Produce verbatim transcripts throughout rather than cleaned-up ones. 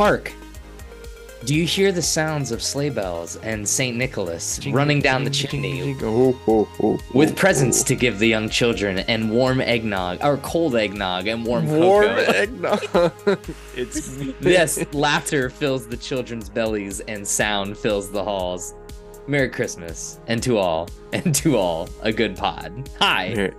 Park, do you hear the sounds of sleigh bells and Saint Nicholas Jingle, running down the jingle, chimney jingle, jingle. Oh, oh, oh, with oh, presents oh. to give the young children and warm eggnog, or cold eggnog and warm, Warm cocoa? eggnog. It's Yes, laughter fills the children's bellies and sound fills the halls. Merry Christmas, and to all, and to all, a good pod. Hi, Here.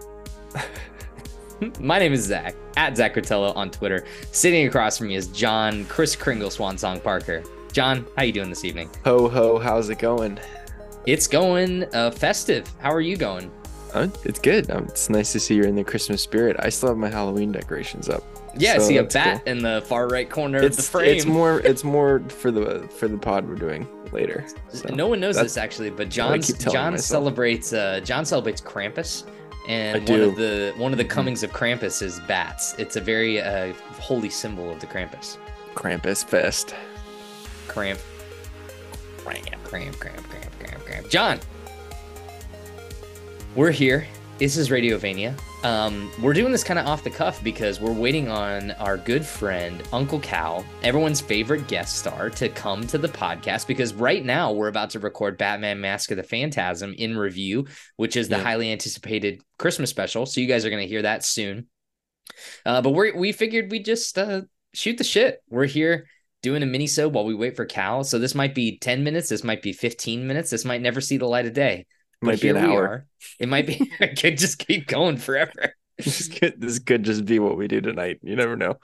my name is Zach, at Zach Rotello on Twitter. Sitting across from me is John Chris Kringle Swansong Parker. John, how you doing this evening? Ho ho, how's it going? It's going uh, festive. How are you going? Uh, it's good. Um, it's nice to see you're in the Christmas spirit. I still have my Halloween decorations up. Yeah, So I see a that's bat cool. in the far right corner of It's the frame. it's more it's more for the for the pod we're doing later. So No one knows that's this actually, but what I John's, keep telling John myself. celebrates uh, John celebrates Krampus, and I one do. of the one of the Mhm. comings of Krampus is bats. It's a very uh, holy symbol of the Krampus. Krampus fest. Cramp, cramp, cramp, cramp, cramp, cramp, cramp. John, we're here. This is Radiovania. Um, we're doing this kind of off the cuff because we're waiting on our good friend Uncle Cal, everyone's favorite guest star, to come to the podcast, because right now we're about to record Batman Mask of the Phantasm in review, which is the Yeah. highly anticipated Christmas special. So you guys are going to hear that soon. Uh, but we we figured we'd just uh, shoot the shit. We're here doing a mini-sode while we wait for Cal. So this might be ten minutes. This might be fifteen minutes. This might never see the light of day. But Might be here an we hour. are. It might be. It could just keep going forever. This could, this could just be what we do tonight. You never know.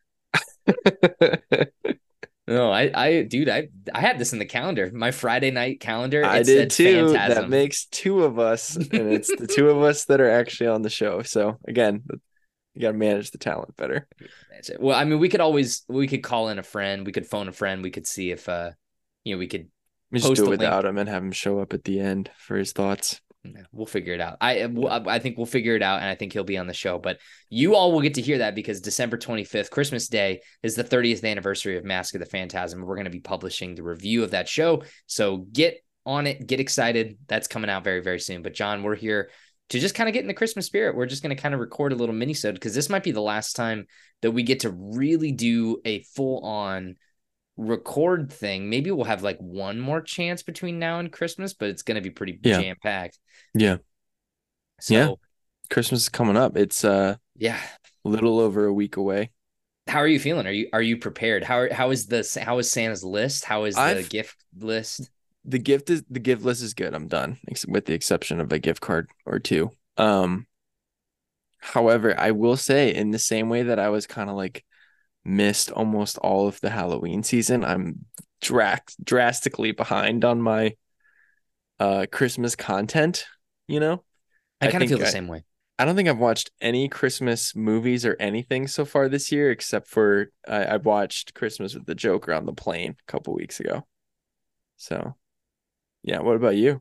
No, I, I, dude, I, I had this in the calendar. My Friday night calendar. I it did said too. Phantasm. That makes two of us, and it's the two of us that are actually on the show. So again, you got to manage the talent better. That's it. Well, I mean, we could always, we could call in a friend. We could phone a friend. We could see if, uh, you know, we could. We just Post do a it link. without him and have him show up at the end for his thoughts. We'll figure it out. I, I think we'll figure it out, and I think he'll be on the show. But you all will get to hear that because December twenty-fifth, Christmas Day, is the thirtieth anniversary of Mask of the Phantasm. We're going to be publishing the review of that show. So get on it, get excited. That's coming out very, very soon. But John, we're here to just kind of get in the Christmas spirit. We're just going to kind of record a little mini-sode because this might be the last time that we get to really do a full-on record thing. Maybe we'll have like one more chance between now and Christmas, but it's going to be pretty Yeah. jam-packed. Yeah. So, Yeah. Christmas is coming up. It's uh, yeah. a little over a week away. How are you feeling? Are you are you prepared? How are, how is the how is Santa's list? How is the I've- gift list? The gift is the gift list is good. I'm done, ex- with the exception of a gift card or two. Um, however, I will say, in the same way that I was kind of like missed almost all of the Halloween season, I'm dra- drastically behind on my uh Christmas content. You know, I I kind of think feel the I- same way. I don't think I've watched any Christmas movies or anything so far this year, except for I, I watched Christmas with the Joker on the plane a couple weeks ago. So, yeah. What about you?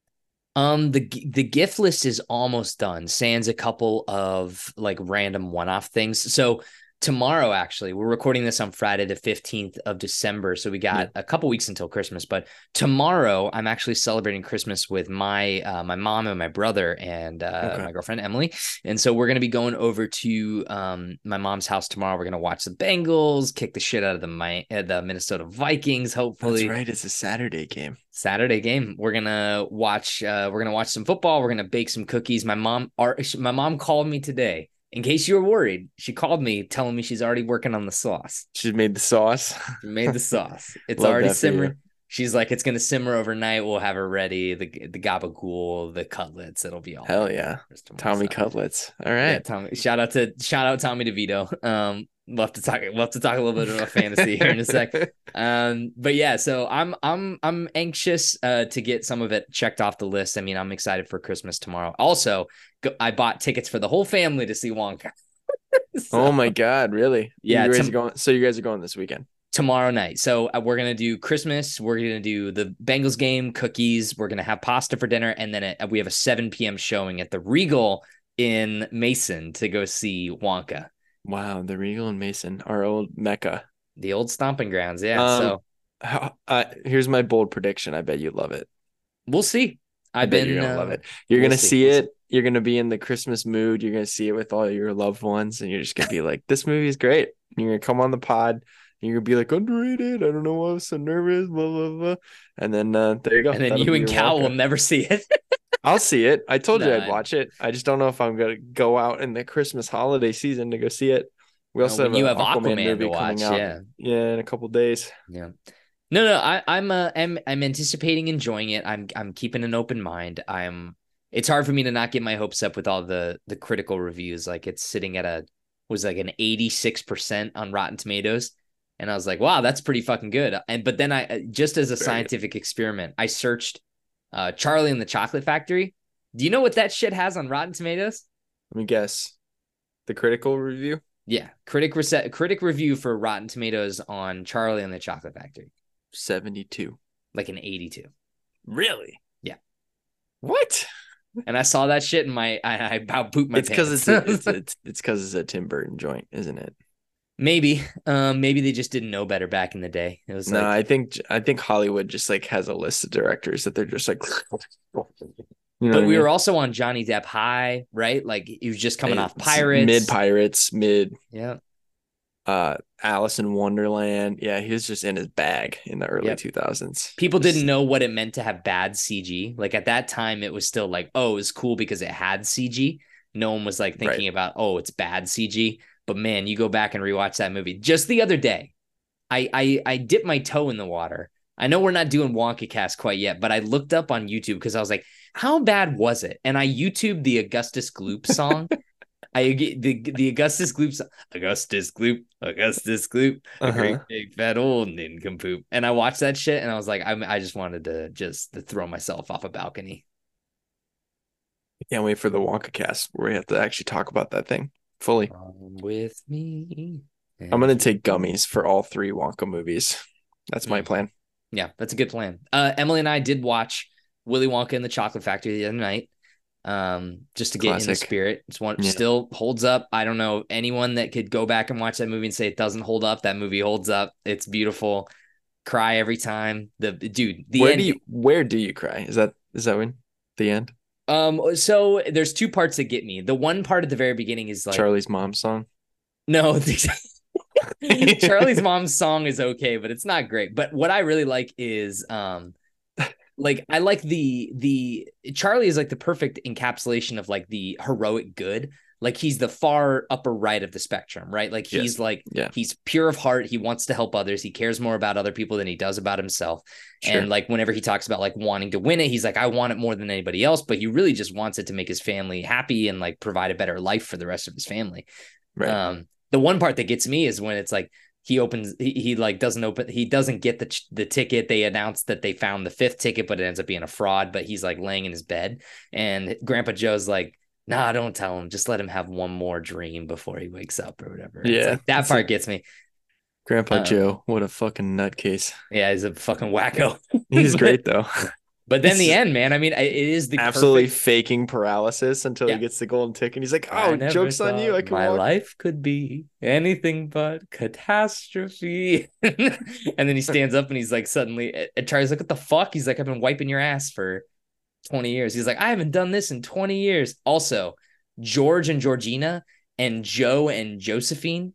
Um, the the gift list is almost done. Sans a couple of like random one-off things. So tomorrow, actually, we're recording this on Friday, the fifteenth of December. So we got a couple weeks until Christmas. But tomorrow, I'm actually celebrating Christmas with my uh, my mom and my brother and uh, Okay. my girlfriend Emily. And so we're gonna be going over to um my mom's house tomorrow. We're gonna watch the Bengals kick the shit out of the Mi- uh, the Minnesota Vikings. Hopefully, That's right. It's a Saturday game. Saturday game. We're gonna watch. Uh, we're gonna watch some football. We're gonna bake some cookies. My mom, our, my mom called me today. In case you were worried, she called me telling me she's already working on the sauce. She made the sauce. She made the sauce. It's Love already that for you. simmering. She's like, it's gonna simmer overnight. We'll have her ready. The the gabagool, the cutlets. It'll be all. Hell ready yeah. for tomorrow. Tommy So, Cutlets. All yeah, right. Tommy. Shout out to shout out Tommy DeVito. Um, we'll have to talk. We'll have to talk a little bit about fantasy here in a sec. Um, but yeah, so I'm I'm I'm anxious uh to get some of it checked off the list. I mean, I'm excited for Christmas tomorrow. Also, go, I bought tickets for the whole family to see Wonka. So, Oh my God, really? Yeah, You guys tom- are going, so you guys are going this weekend. tomorrow night. So uh, we're gonna do Christmas. We're gonna do the Bengals game, cookies. We're gonna have pasta for dinner, and then at, we have a seven p.m. showing at the Regal in Mason to go see Wonka, Wow, the Regal and Mason, our old Mecca. the old stomping grounds. Yeah. Um, so How, uh, here's my bold prediction. I bet you love it. we'll see. I I've bet been you're gonna uh, love it. You're we'll gonna see, see we'll it. You're gonna be in the Christmas mood. You're gonna see it with all your loved ones, and you're just gonna be like, "This movie is great." And you're gonna come on the pod. You're gonna be like underrated. I don't know why I was so nervous. Blah blah blah. And then uh, there you go. And then That'll you be and your Cal will Wonka. never see it. I'll see it. I told you No, I'd watch it. I just don't know if I'm gonna go out in the Christmas holiday season to go see it. We uh, also have when you an have Aquaman, Aquaman to movie coming watch, out. yeah. Yeah, in a couple days. Yeah. No, no, I, I'm uh, I'm I'm anticipating enjoying it. I'm I'm keeping an open mind. I'm it's hard for me to not get my hopes up with all the the critical reviews. Like it's sitting at a was like an eighty-six percent on Rotten Tomatoes. And I was like, wow, that's pretty fucking good. And but then I just as a Very scientific good. experiment, I searched uh Charlie and the Chocolate Factory. Do you know what that shit has on Rotten Tomatoes? Let me guess. The critical review? Yeah, critic reset critic review for Rotten Tomatoes on Charlie and the Chocolate Factory. seventy-two. Like an eighty-two. Really? Yeah. What? And I saw that shit and my I, I about pooped my It's pants. because it's a, it's it's it's because it's a Tim Burton joint, isn't it? maybe, um, maybe they just didn't know better back in the day. It was No, like, I think I think Hollywood just like has a list of directors that they're just like. You know but we I mean? were also on Johnny Depp High, right? Like he was just coming off Pirates, mid Pirates, mid. Yeah. Uh, Alice in Wonderland. Yeah, he was just in his bag in the early Yep. two thousands. People just... didn't know what it meant to have bad C G. Like at that time, it was still like, oh, it was cool because it had C G. No one was like thinking right. about, oh, it's bad C G. But man, you go back and rewatch that movie. Just the other day, I I, I dipped my toe in the water. I know we're not doing Wonka Cast quite yet, but I looked up on YouTube because I was like, how bad was it? And I YouTubed the Augustus Gloop song. I the the Augustus Gloop song, Augustus Gloop, Augustus Gloop, a uh-huh. great big fat old nincompoop. And I watched that shit and I was like, I I just wanted to just to throw myself off a balcony. Can't wait for the Wonka Cast where we have to actually talk about that thing fully. Come with me. I'm gonna take gummies for all three Wonka movies. That's my mm. plan. Yeah, that's a good plan. Uh, Emily and I did watch Willy Wonka and the Chocolate Factory the other night, um, just to get Classic. in the spirit. It's one yeah. still holds up. I don't know anyone that could go back and watch that movie and say it doesn't hold up. That movie holds up. It's beautiful. Cry every time. The dude. The where end, do you where do you cry? Is that is that when the end? Um. So there's two parts that get me. The one part at the very beginning is like Charlie's mom's song. No. Charlie's mom's song is okay, but it's not great. But what I really like is um like I like the the Charlie is like the perfect encapsulation of like the heroic good. Like he's the far upper right of the spectrum, right? Like he's yes. like yeah. he's pure of heart. He wants to help others. He cares more about other people than he does about himself. Sure. And like whenever he talks about like wanting to win it, he's like, I want it more than anybody else, but he really just wants it to make his family happy and like provide a better life for the rest of his family. Right. Um The one part that gets me is when it's like he opens, he, he like doesn't open, he doesn't get the the ticket. They announced that they found the fifth ticket, but it ends up being a fraud. But he's like laying in his bed, and Grandpa Joe's like, "Nah, don't tell him. Just let him have one more dream before he wakes up or whatever." Yeah, it's like, that part like, gets me. Grandpa um, Joe, what a fucking nutcase. Yeah, he's a fucking wacko. He's great though. But then the end, man. I mean, it is the absolutely perfect... faking paralysis until yeah. he gets the golden ticket. And he's like, "Oh, joke's on you! I can my walk." life could be anything but catastrophe." And then he stands up and he's like, suddenly, and Charlie's like, "What the fuck?" He's like, "I've been wiping your ass for twenty years." He's like, "I haven't done this in twenty years." Also, George and Georgina and Joe and Josephine.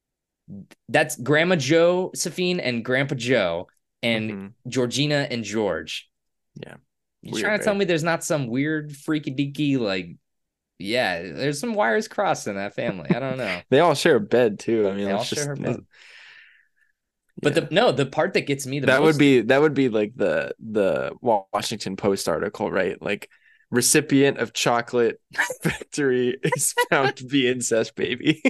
That's Grandma Josephine and Grandpa Joe and mm-hmm. Georgina and George. Yeah. You weird, trying to right? tell me there's not some weird freaky deaky, like, yeah, there's some wires crossed in that family. I don't know. They all share a bed too. I mean, they all just, share a bed. But yeah. the no, the part that gets me the that most... would be that would be like the the Washington Post article, right? Like recipient of chocolate factory is found to be incest baby.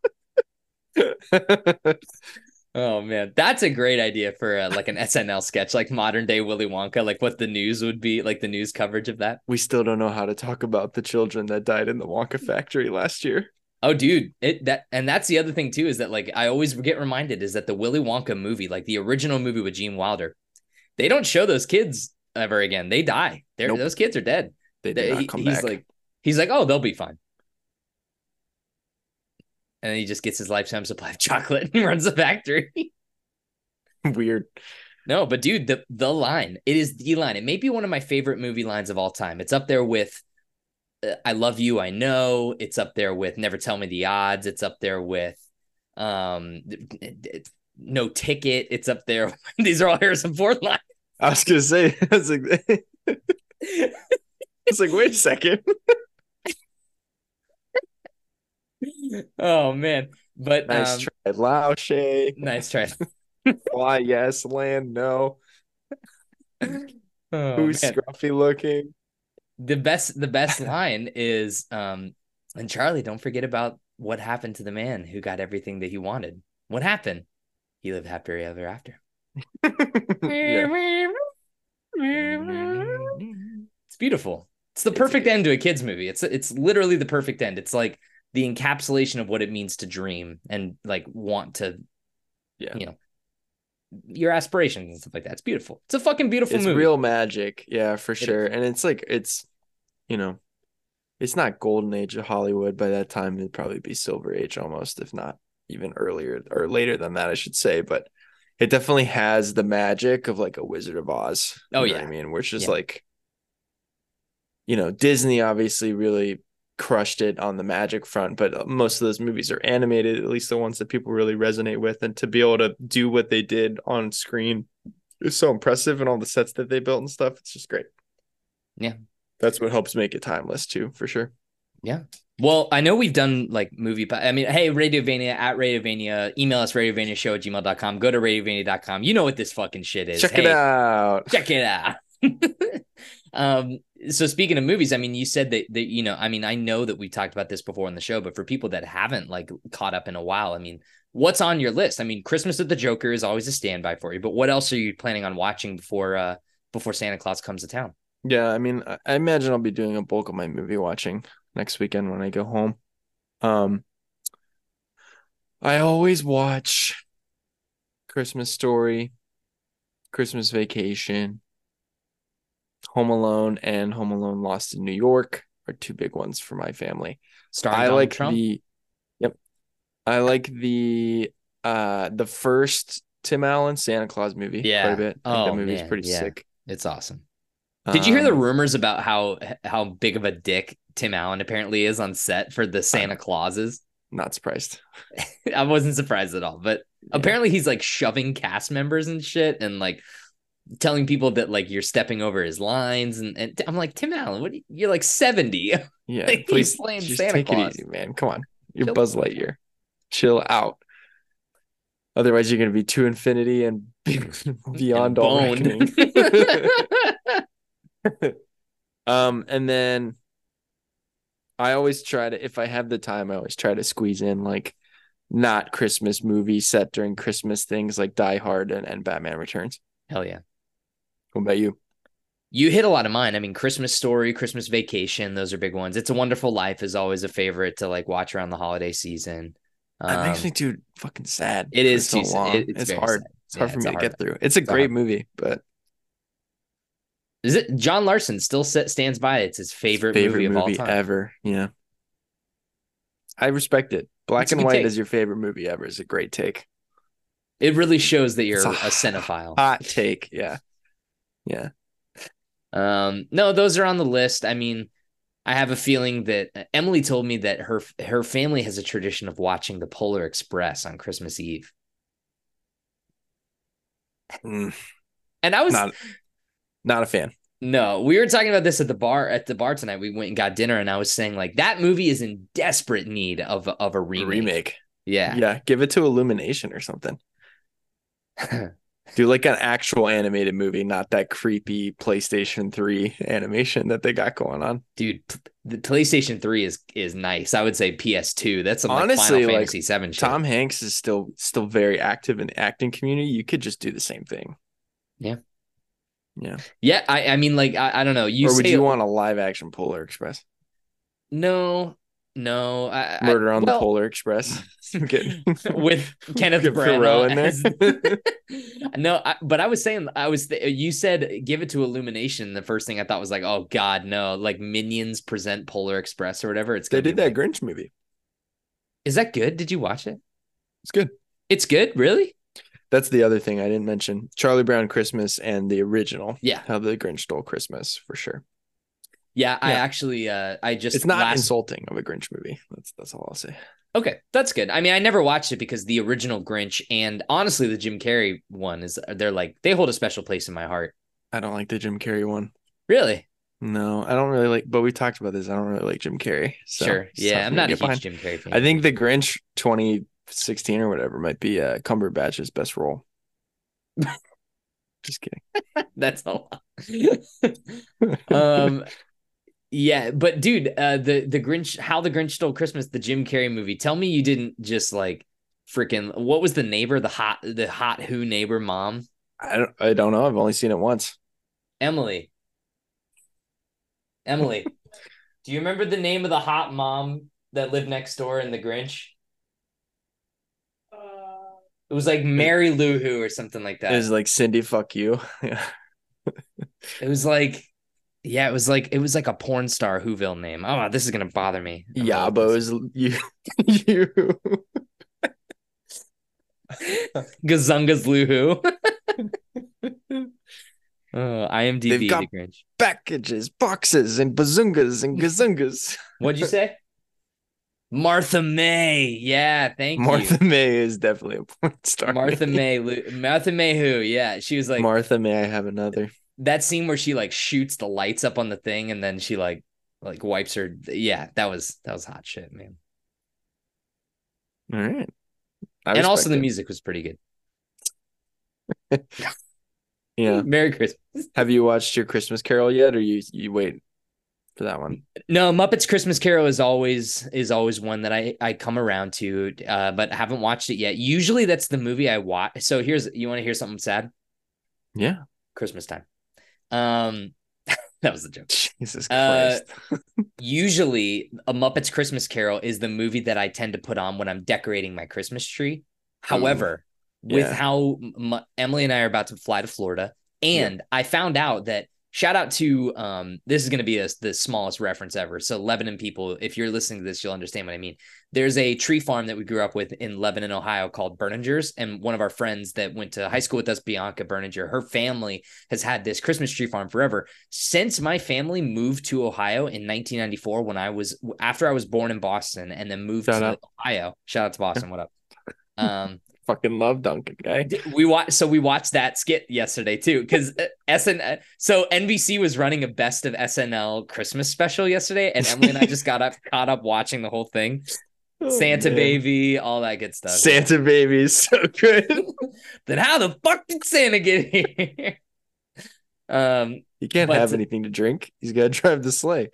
Oh man, that's a great idea for uh, like an S N L sketch, like modern day Willy Wonka, like what the news would be, like the news coverage of that. We still don't know how to talk about the children that died in the Wonka factory last year. Oh, dude, it that and that's the other thing too is that like I always get reminded is that the Willy Wonka movie, like the original movie with Gene Wilder, they don't show those kids ever again. They die. They're nope. Those kids are dead. They do not come he, he's back. like he's like, oh, they'll be fine. And then he just gets his lifetime supply of chocolate and runs the factory. Weird. No, but dude, the the line, it is the line. It may be one of my favorite movie lines of all time. It's up there with uh, I love you, I know. It's up there with Never Tell Me the Odds. It's up there with um No Ticket. It's up there. These are all Harrison Ford lines. I was gonna say, I was like, it's like, wait a second. Oh man, but Nice um, try, Lao Shay. nice try. Why yes, land no. Oh Who's man, scruffy looking? the best the best line is um, and Charlie, don't forget about what happened to the man who got everything that he wanted. What happened? He lived happily ever after. Yeah. It's beautiful. It's the It's perfect good. end to a kids movie. It's it's literally the perfect end. It's like the encapsulation of what it means to dream and like want to, Yeah. you know, your aspirations and stuff like that. It's beautiful. It's a fucking beautiful It's movie. real magic. Yeah, for It sure. is. And it's like, it's, you know, it's not golden age of Hollywood. By that time, it'd probably be silver age almost, if not even earlier or later than that, I should say. But it definitely has the magic of like a Wizard of Oz. Oh, You know yeah. what I mean? Which is Yeah. like, you know, Disney obviously really crushed it on the magic front, but most of those movies are animated, at least the ones that people really resonate with. And to be able to do what they did on screen is so impressive, and all the sets that they built and stuff. It's just great. Yeah. That's what helps make it timeless too, for sure. Yeah. Well, I know we've done like movie. I mean, hey, Radiovania at Radiovania, email us radiovaniashow at gmail dot com. Go to radiovania dot com. You know what this fucking shit is. Check hey, it out. Check it out. um, so speaking of movies, I mean, you said that, that, you know, I mean, I know that we talked about this before on the show, but for people that haven't like caught up in a while, I mean, what's on your list? I mean, Christmas with the Joker is always a standby for you, but what else are you planning on watching before, uh, before Santa Claus comes to town? Yeah, I mean, I I imagine I'll be doing a bulk of my movie watching next weekend when I go home. Um, I always watch Christmas Story, Christmas Vacation, Home Alone, and Home Alone Lost in New York are two big ones for my family. Starring I Donald like Trump? the, yep, I like the uh the first Tim Allen Santa Claus movie quite Yeah. a bit. I think that Oh movie's man. pretty Yeah. sick. It's awesome. Did you hear the Um, rumors about how how big of a dick Tim Allen apparently is on set for the Santa I'm Clauses? not surprised. I wasn't surprised at all, but Yeah. apparently he's like shoving cast members and shit and like telling people that like you're stepping over his lines and, and I'm like, Tim Allen, what are you, you're like seventy. Yeah, Like, he's please playing just Santa take it Claus. easy, man. Come on. You're Chill. Buzz Lightyear. Chill out. Otherwise, you're gonna be to infinity and beyond And all boned. reckoning. Um, and then I always try to, if I have the time, I always try to squeeze in like not Christmas movies set during Christmas, things like Die Hard and, and Batman Returns. Hell yeah. What about you? You hit a lot of mine. I mean, Christmas Story, Christmas Vacation, those are big ones. It's a Wonderful Life is always a favorite to like watch around the holiday season. That makes Um, me too fucking sad. it for is so too long. it, it's, It's very hard. sad. It's Yeah, hard for it's me a to hard, get through. It's a it's a great hard. movie, but Is it John Larson still set, stands by it. It's his favorite, favorite movie of all movie time. ever. Yeah. I respect it. Black It's a and good white take. as your favorite movie ever is a great take. It really shows that It's you're a a cinephile. hot take. Yeah. Yeah. Um, no, those are on the list. I mean, I have a feeling that uh, Emily told me that her her family has a tradition of watching the Polar Express on Christmas Eve. Mm, And I was not not a fan. no, we were talking about this at the bar at the bar tonight. We went and got dinner, and I was saying like that movie is in desperate need of of a remake. Remake. Yeah. Yeah. Give it to Illumination or something. Do like an actual animated movie, not that creepy PlayStation three animation that they got going on. Dude, the PlayStation three is is nice. I would say P S two. That's some like Honestly, Final like, Fantasy seven shit. Tom Hanks is still still very active in the acting community. You could just do the same thing. Yeah. Yeah. Yeah, I I mean like I, I don't know. You or would say you want a live action Polar Express? no, no. I, I- Murder on the well, Polar Express. Get- with Kenneth get Perot Branagh in as- there. no, I, but I was saying I was th- you said give it to Illumination. The first thing I thought was like, oh God, no, like Minions present Polar Express or whatever. It's They gonna did be that like, Grinch movie. is that good? Did you watch it? It's good. It's good, really? That's the other thing I didn't mention. Charlie Brown Christmas and the original. Yeah. How the Grinch Stole Christmas, for sure. Yeah, I Yeah. actually, uh, I just It's not last. insulting of a Grinch movie. That's that's all I'll say. Okay, that's good. I mean, I never watched it because the original Grinch and honestly, the Jim Carrey one is they're like they hold a special place in my heart. I don't like the Jim Carrey one. Really? No, I don't really like, but we talked about this. I don't really like Jim Carrey. So Sure. it's Yeah, tough for I'm me to not a get huge behind. Jim Carrey fan. I think the Grinch twenty sixteen or whatever might be uh, Cumberbatch's best role. Just kidding. That's a lot. um, yeah, but dude, uh, the the Grinch, How the Grinch Stole Christmas, the Jim Carrey movie. Tell me you didn't just like freaking. What was the neighbor? The hot, the hot who neighbor mom? I don't, I don't know. I've only seen it once. Emily. Emily. Do you remember the name of the hot mom that lived next door in the Grinch? It was like Mary Lou Who or something like that. It was like Cindy, fuck you. Yeah. It was like, yeah, it was like it was like a porn star Whoville name. Oh, this is gonna bother me. Yeah, but it was you. you. Gazunga's Lou Who. Oh, IMDb They've got the Grinch. packages, boxes, and bazungas and gazungas. What'd you say? Martha May. Yeah, thank Martha you. May is definitely a porn star. Martha May. Lu- Martha May who? Yeah, she was like Martha May I have another. that scene where she like shoots the lights up on the thing and then she like like wipes her. Yeah, that was that was hot shit, man. All right. I And also respect the it. music was pretty good. Yeah. Merry Christmas. Have you watched your Christmas Carol yet, or you you wait for that one? No, Muppets Christmas Carol is always is always one that I I come around to, uh, but haven't watched it yet. Usually that's the movie I watch. So here's you want to hear something sad? Yeah. Christmas time. Um, that was the joke. Jesus Uh, Christ. Usually, A Muppets Christmas Carol is the movie that I tend to put on when I'm decorating my Christmas tree. However, with Yeah. how m- Emily and I are about to fly to Florida, and I found out that shout out to um, this is going to be a, the smallest reference ever. So Lebanon people, if you're listening to this, you'll understand what I mean. There's a tree farm that we grew up with in Lebanon, Ohio called Berninger's. And one of our friends that went to high school with us, Bianca Berninger, her family has had this Christmas tree farm forever. Since my family moved to Ohio in nineteen ninety-four, when I was, after I was born in Boston and then moved Shout to out. Ohio, shout out to Boston. What up? Um, Fucking love Duncan, guy. we watched so we watched that skit yesterday too because S N so N B C was running a best of S N L Christmas special yesterday, and Emily and I just got up caught up watching the whole thing. Oh, Santa man. Baby, all that good stuff. Santa Baby is so good. Then how the fuck did Santa get here? um, He can't But- have anything to drink. He's got to drive the sleigh.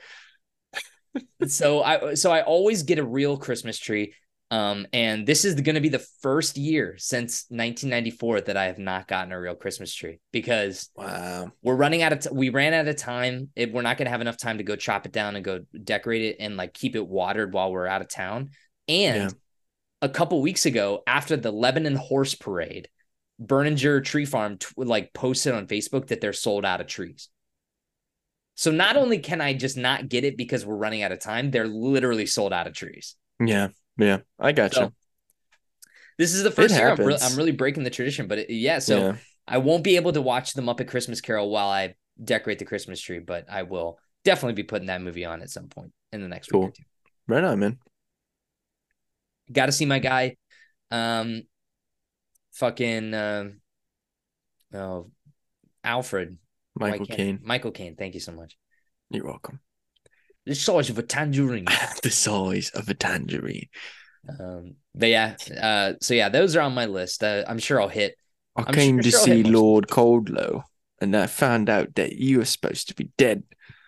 so I so I always get a real Christmas tree. Um, and this is going to be the first year since nineteen ninety-four that I have not gotten a real Christmas tree because Wow. we're running out of t- we ran out of time. It, we're not going to have enough time to go chop it down and go decorate it and like keep it watered while we're out of town. And Yeah. a couple weeks ago, after the Lebanon Horse Parade, Berninger Tree Farm t- like posted on Facebook that they're sold out of trees. So not only can I just not get it because we're running out of time, they're literally sold out of trees. Yeah. Yeah. I got So you. this is the first year I'm, re- happens. I'm really breaking the tradition, but it, yeah, so Yeah. I won't be able to watch the Muppet Christmas Carol while I decorate the Christmas tree, but I will definitely be putting that movie on at some point in the next Cool. week or two. Right on, man. Got to see my guy, um, fucking, um, oh, Alfred. Why Michael can't- Caine. Michael Caine. Thank you so much. You're welcome. The size of a tangerine. The size of a tangerine. um, but yeah, uh, so yeah, those are on my list. Uh, I'm sure I'll hit. I I'm came sure- to sure I'll see hit most of Lord Coldlow, and I found out that you were supposed to be dead.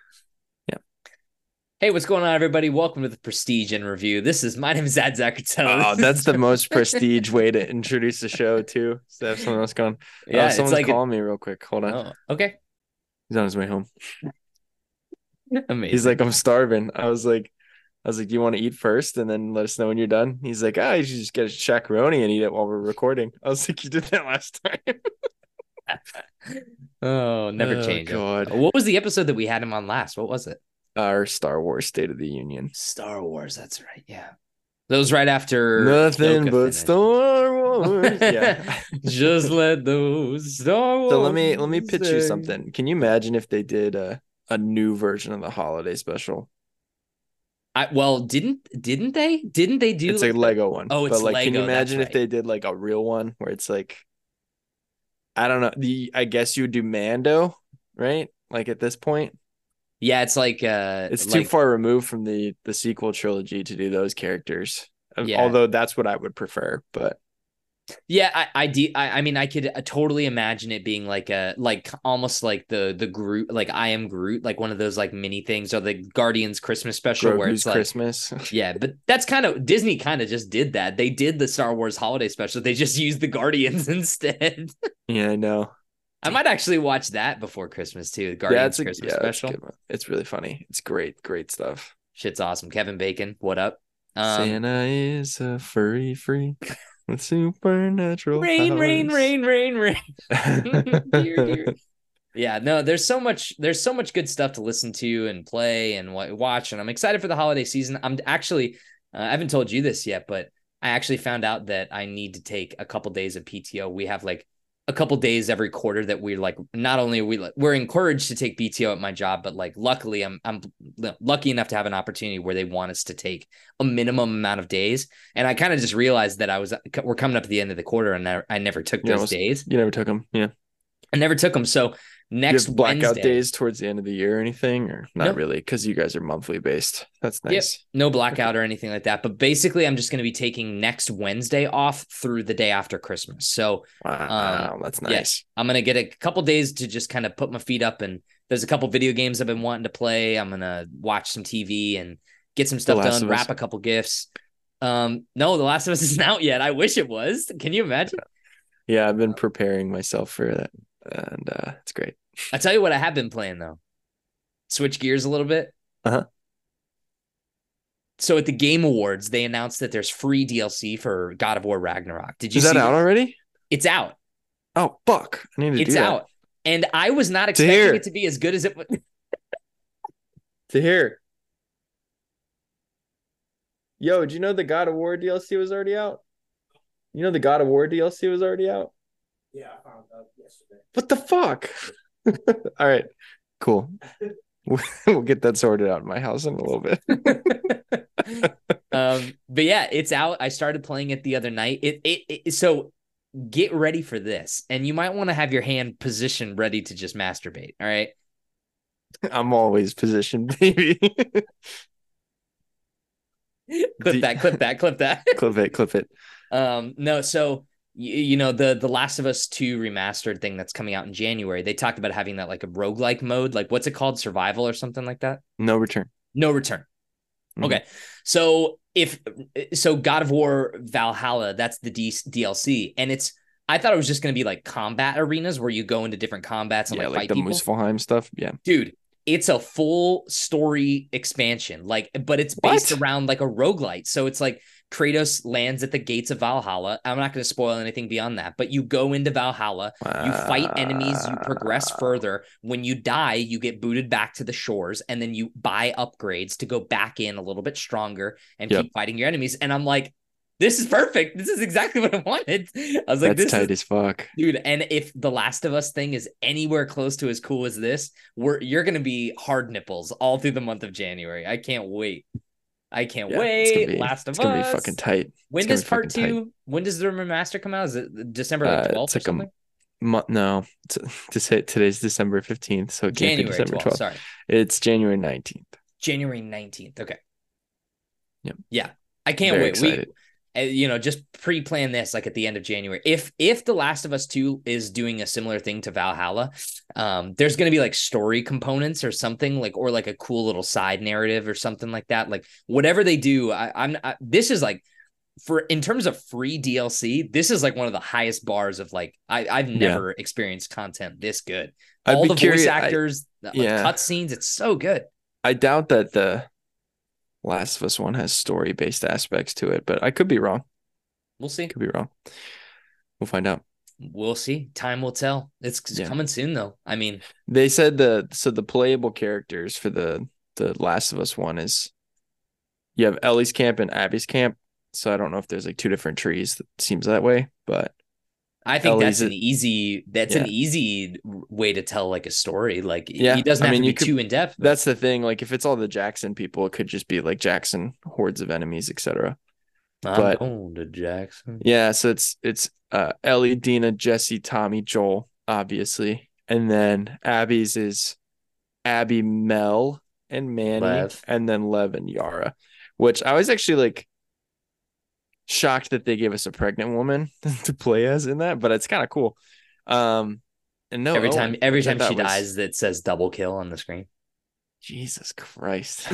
Hey, what's going on, everybody? Welcome to the Prestige in Review. This is my name is Zad Zaccartello. Oh, that's the most prestige way to introduce the show, too. So have someone else going. yeah. oh, it's someone's like a- calling me real quick. Hold on. oh, okay, He's on his way home. amazing. He's like, I'm starving. I was like, I was like, do you want to eat first and then let us know when you're done? He's like, ah, you should just get a chacaroni and eat it while we're recording. I was like, you did that last time. oh, never Oh, change. God. What was the episode that we had him on last? What was it? Our Star Wars State of the Union. Star Wars. That's right. Yeah, that was right after Nothing Ahsoka but finished. Star Wars. Yeah. Just let those Star Wars. So let me let me pitch you sing. something. Can you imagine if they did uh a new version of the holiday special. I well, didn't didn't they? Didn't they do It's like a Lego one. oh, But it's like, can you Lego. That's imagine if right. they did like a real one where it's like, I don't know, the I guess you would do Mando, right? Like at this point. Yeah, it's like uh It's too like far removed from the the sequel trilogy to do those characters. Uh, yeah. Although that's what I would prefer, but Yeah, I I, de- I I mean I could uh, totally imagine it being like a like almost like the the Groot like I am Groot like one of those like mini things or the Guardians Christmas special where Grogu's it's like Christmas. yeah, but that's kind of Disney kind of just did that. They did the Star Wars holiday special. They just used the Guardians instead. Yeah, I know. I might actually watch that before Christmas too. The Yeah, Guardians it's a Christmas yeah, it's a special. good one. It's really funny. It's great, great stuff. Shit's awesome. Kevin Bacon, what up? Um Santa is a furry freak with supernatural rain, rain, powers. rain, rain, rain. dear, dear. Yeah, no, there's so much there's so much good stuff to listen to and play and watch, and I'm excited for the holiday season. I'm actually uh, I haven't told you this yet, but I actually found out that I need to take a couple days of P T O. We have like a couple days every quarter that we're like not only are we we're encouraged to take P T O at my job, but like luckily I'm I'm lucky enough to have an opportunity where they want us to take a minimum amount of days. And I kind of just realized that I was we're coming up at the end of the quarter and I, I never took You those almost, days. you never took them. Yeah. I never took them. So Do you next have blackout Wednesday, days towards the end of the year or anything, or not nope. really? Because you guys are monthly based. That's Yep. nice. No blackout or anything like that. But basically, I'm just going to be taking next Wednesday off through the day after Christmas. So, Wow, um, that's yeah, nice. I'm going to get a couple days to just kind of put my feet up. And there's a couple video games I've been wanting to play. I'm going to watch some T V and get some stuff Last done, of Us. wrap a couple gifts. Um, no, The Last of Us isn't out yet. I wish it was. Can you imagine? Yeah, I've been preparing myself for that, and uh, it's great. I tell you what I have been playing though. Switch gears a little bit. Uh-huh. So at the Game Awards, they announced that there's free D L C for God of War Ragnarok. Did you Is that see out this? already? It's out. Oh, fuck. I need to It's do that. out. And I was not To expecting hear. it to be as good as it was. To hear. Yo, did you know the God of War D L C was already out? You know the God of War D L C was already out? Yeah, I found out yesterday. What the fuck? All right, cool. We'll get that sorted out in my house in a little bit. um, but yeah, it's out. I started playing it the other night. It, it, it so get ready for this, and you might want to have your hand positioned ready to just masturbate. All right. I'm always positioned, baby. clip D- that, clip that, clip that. clip it, clip it. Um, no, so you, you know, the the Last of Us two remastered thing that's coming out in January, they talked about having that like a roguelike mode, like what's it called? Survival or something like that? No return. No return. Mhm. Okay. So if so God of War Valhalla, that's the D- DLC. And it's I thought it was just gonna be like combat arenas where you go into different combats and Yeah, like, like fight the people. Muspelheim stuff. Yeah. Dude, it's a full story expansion, like, but it's based What? around like a roguelite. So it's like Kratos lands at the gates of Valhalla. I'm not going to spoil anything beyond that, but you go into Valhalla, you fight enemies, you progress further. When you die, you get booted back to the shores, and then you buy upgrades to go back in a little bit stronger and Yep. keep fighting your enemies. And I'm like, this is perfect. This is exactly what I wanted. I was like, That's this tight is as fuck. dude. And if the Last of Us thing is anywhere close to as cool as this, we're you're gonna be hard nipples all through the month of January. I can't wait. I can't Yeah, wait. it's gonna be, Last of it's gonna Us. be fucking tight. When It's gonna does be part fucking tight. two? When does the remaster come out? Is it December Uh, like it's twelfth or like a something? Mo- no, it's, to say today's December fifteenth, so it can't be January December twelfth. twelfth. Sorry, It's January nineteenth. January nineteenth. Okay. Yep. Yeah, I can't Very wait. excited. We. Uh, you know, just pre-plan this like at the end of January. If if The Last of Us two is doing a similar thing to Valhalla, um, there's going to be like story components or something like, or like a cool little side narrative or something like that. Like whatever they do, I, I'm. I, this is like for in terms of free D L C, this is like one of the highest bars of like I I've never experienced content this good. I'd All be the curious- voice I- actors, the, like, yeah. cutscenes, it's so good. I doubt that the Last of Us one has story based aspects to it, but I could be wrong. We'll see. Could be wrong. We'll find out. We'll see. Time will tell. It's it's Yeah. coming soon though. I mean. They said the so the playable characters for the the Last of Us one is you have Ellie's camp and Abby's camp. So I don't know if there's like two different trees that seems that way, but I think Ellie's that's an a- easy that's yeah. an easy way to tell like a story. Like Yeah, he doesn't I have mean, to you be could- too in depth. That's the thing. Like, if it's all the Jackson people, it could just be like Jackson hordes of enemies, et cetera. I'm but- going to Jackson. Yeah, so it's it's uh, Ellie, Dina, Jesse, Tommy, Joel, obviously, and then Abby's is Abby, Mel, and Manny, Lev. and then Lev and Yara, which I was actually like shocked that they gave us a pregnant woman to play as in that, but it's kind of cool. Um, and no, every Owen, time every which I time thought she was- dies, that says double kill on the screen. Jesus Christ.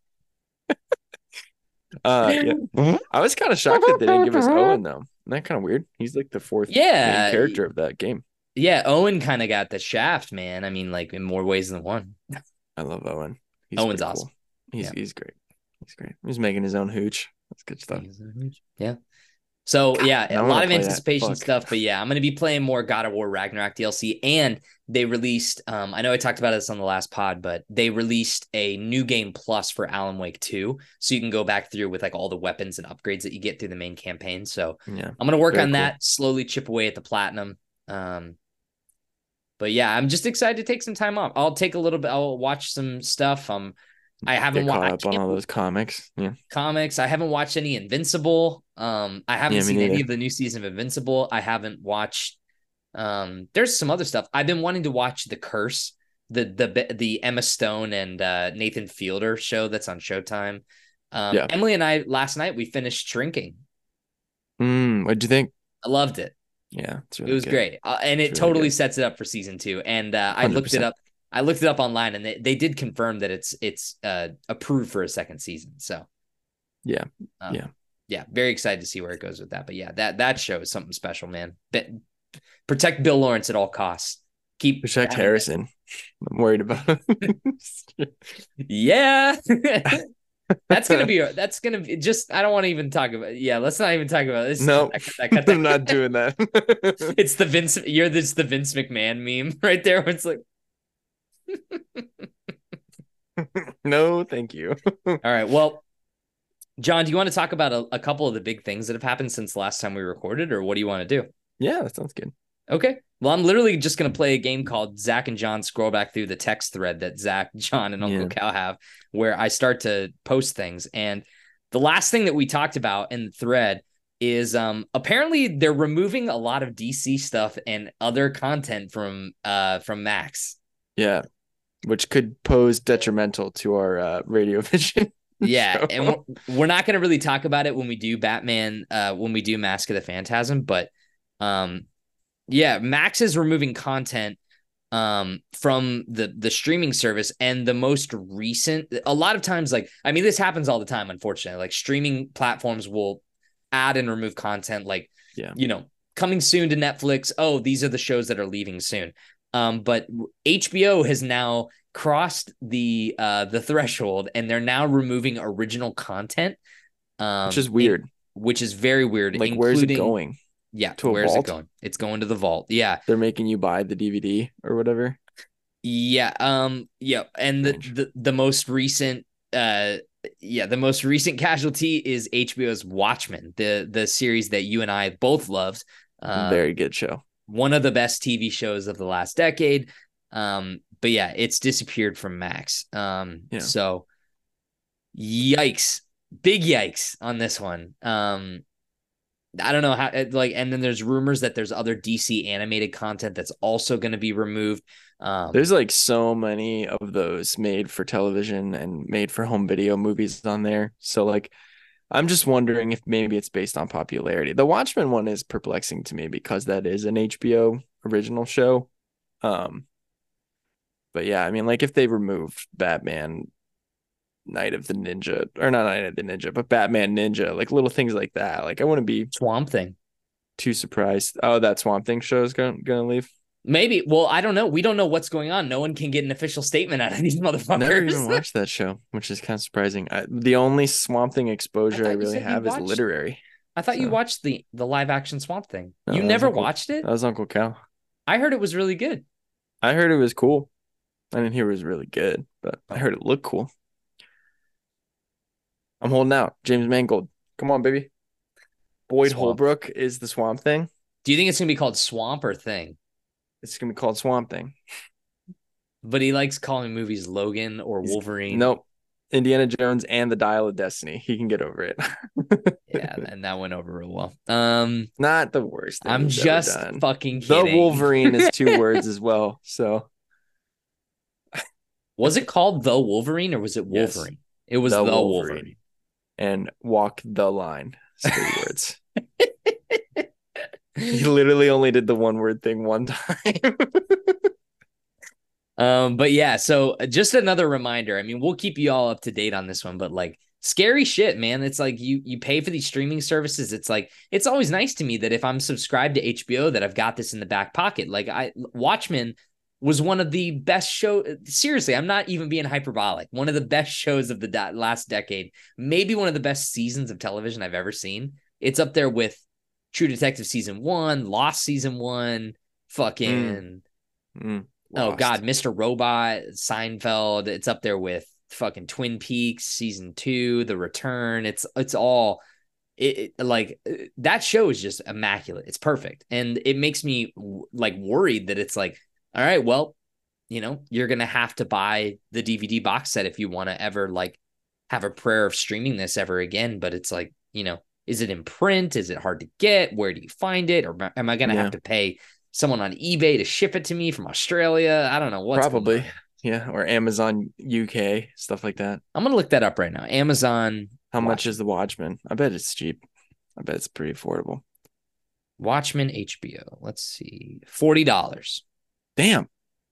uh, yeah. I was kind of shocked that they didn't give us Owen though. Isn't that kind of weird? He's like the fourth Yeah, main character of that game. Yeah, Owen kind of got the shaft, man. I mean, like in more ways than one. I love Owen. He's Owen's pretty awesome. Cool. He's Yeah. he's great. He's great. He's making his own hooch. That's good stuff. Yeah. So God, yeah, now I a wanna lot of play that. anticipation Fuck. stuff, but yeah, I'm gonna be playing more God of War Ragnarok D L C, and they released. Um, I know I talked about this on the last pod, but they released a new game plus for Alan Wake two, so you can go back through with like all the weapons and upgrades that you get through the main campaign. So Yeah. I'm gonna work Very on cool. that, slowly chip away at the platinum. Um, but yeah, I'm just excited to take some time off. I'll take a little bit. I'll watch some stuff. Um, I haven't Get caught watched up on all those comics. Yeah. comics. I haven't watched any Invincible. Um, I haven't Yeah, me seen any neither. of the new season of Invincible. I haven't watched. Um, there's some other stuff. I've been wanting to watch The Curse, the the the Emma Stone and uh, Nathan Fielder show that's on Showtime. Um, Yeah. Emily and I last night we finished Shrinking. Mm, what'd you think? I loved it. Yeah, it's It really was good. great, uh, and it It's really totally good. sets it up for season two. And uh, I looked it one hundred percent. up. I looked it up online, and they, they did confirm that it's it's uh, approved for a second season. So Yeah. um, Yeah. yeah, very excited to see where it goes with that. But yeah, that that show is something special, man. That, protect Bill Lawrence at all costs. Keep Protect having Harrison. I'm worried about. it. Yeah. That's gonna be that's gonna be just I don't want to even talk about yeah, let's not even talk about this. No, Cut that, cut that, cut that. I'm not doing that. It's the Vince you're this the Vince McMahon meme right there where it's like No, thank you. all right. Well, John, do you want to talk about a, a couple of the big things that have happened since the last time we recorded, or what do you want to do? Yeah, that sounds good. Okay. Well, I'm literally just going to play a game called Zach and John scroll back through the text thread that Zach, John, and Uncle Yeah. Cal have, where I start to post things. And the last thing that we talked about in the thread is um apparently they're removing a lot of D C stuff and other content from uh from Max. Yeah, which could pose detrimental to our uh, Radio Vision. Yeah, show. and we're, we're not going to really talk about it when we do Batman, uh, when we do Mask of the Phantasm, but um, yeah, Max is removing content um from the the streaming service, and the most recent, a lot of times, like I mean, this happens all the time, unfortunately. Like streaming platforms will add and remove content, like Yeah. you know, coming soon to Netflix. Oh, these are the shows that are leaving soon. Um, but H B O has now crossed the uh the threshold, and they're now removing original content, um, Which is weird. in- which is very weird. Like, where's it including- going? Yeah, To a where's vault? it going? It's going to the vault. Yeah, They're making you buy the D V D or whatever. yeah, um, yeah, and the, Strange. the the most recent, uh, yeah, the most recent casualty is H B O's Watchmen, the the series that you and I both loved. Uh, Very good show. one of the best T V shows of the last decade. Um, but yeah, it's disappeared from Max. Um, Yeah. so yikes, big yikes on this one. Um, I don't know how, like, and then there's rumors that there's other D C animated content that's also going to be removed. Um, There's like so many of those made for television and made for home video movies on there. So like, I'm just wondering if maybe it's based on popularity. The Watchmen one is perplexing to me because that is an H B O original show. Um, but yeah, I mean, like if they removed Batman, Night of the Ninja, or not Night of the Ninja, but Batman Ninja, like little things like that, like I wouldn't be Swamp Thing. too surprised. Oh, that Swamp Thing show is going gonna leave. Maybe. Well, I don't know. We don't know what's going on. No one can get an official statement out of these Never motherfuckers. even watched that show, which is kind of surprising. I, the only Swamp Thing exposure I I, thought you really said you have is watched- literary. I thought you So- watched the the live action Swamp Thing. No, you that was never Uncle- watched it? That was Uncle Cal. I heard it was really good. I heard it was cool. I didn't hear it was really good, but I heard it looked cool. I'm holding out. James Mangold. Come on, baby. Boyd Swamp. Holbrook is the Swamp Thing. Do you think it's gonna be called Swamp or Thing? It's gonna be called Swamp Thing. But he likes calling movies Logan or He's, Wolverine. Nope. Indiana Jones and the Dial of Destiny. He can get over it. Yeah, and that went over real well. Um, Not the worst thing I'm he's just ever done. fucking The kidding. Wolverine is two words as well. So Was it called The Wolverine or was it Yes. Wolverine? It was The The, Wolverine. Wolverine. and walk the line. It's three words. He literally only did the one word thing one time. Um, but yeah, so just another reminder. I mean, we'll keep you all up to date on this one, but like scary shit, man. It's like you you pay for these streaming services. It's like it's always nice to me that if I'm subscribed to H B O that I've got this in the back pocket. Like I Watchmen was one of the best show. Seriously, I'm not even being hyperbolic. One of the best shows of the de- last decade, maybe one of the best seasons of television I've ever seen. It's up there with True Detective season one, Lost season one, fucking. Mm. Mm. Oh Lost. God, Mister Robot, Seinfeld. It's up there with fucking Twin Peaks season two, The Return. It's it's all it, it like that show is just immaculate. It's perfect, and it makes me like worried that it's like, all right, well, you know, you're gonna have to buy the D V D box set if you want to ever like have a prayer of streaming this ever again. But it's like, you know, is it in print? Is it hard to get? Where do you find it? Or am I gonna Yeah. have to pay someone on eBay to ship it to me from Australia? I don't know what's going Probably. on. Yeah. Or Amazon U K, stuff like that. I'm gonna look that up right now. Amazon. How much Watchmen. is the Watchmen? I bet it's cheap. I bet it's pretty affordable. Watchmen H B O? Let's see, forty dollars Damn.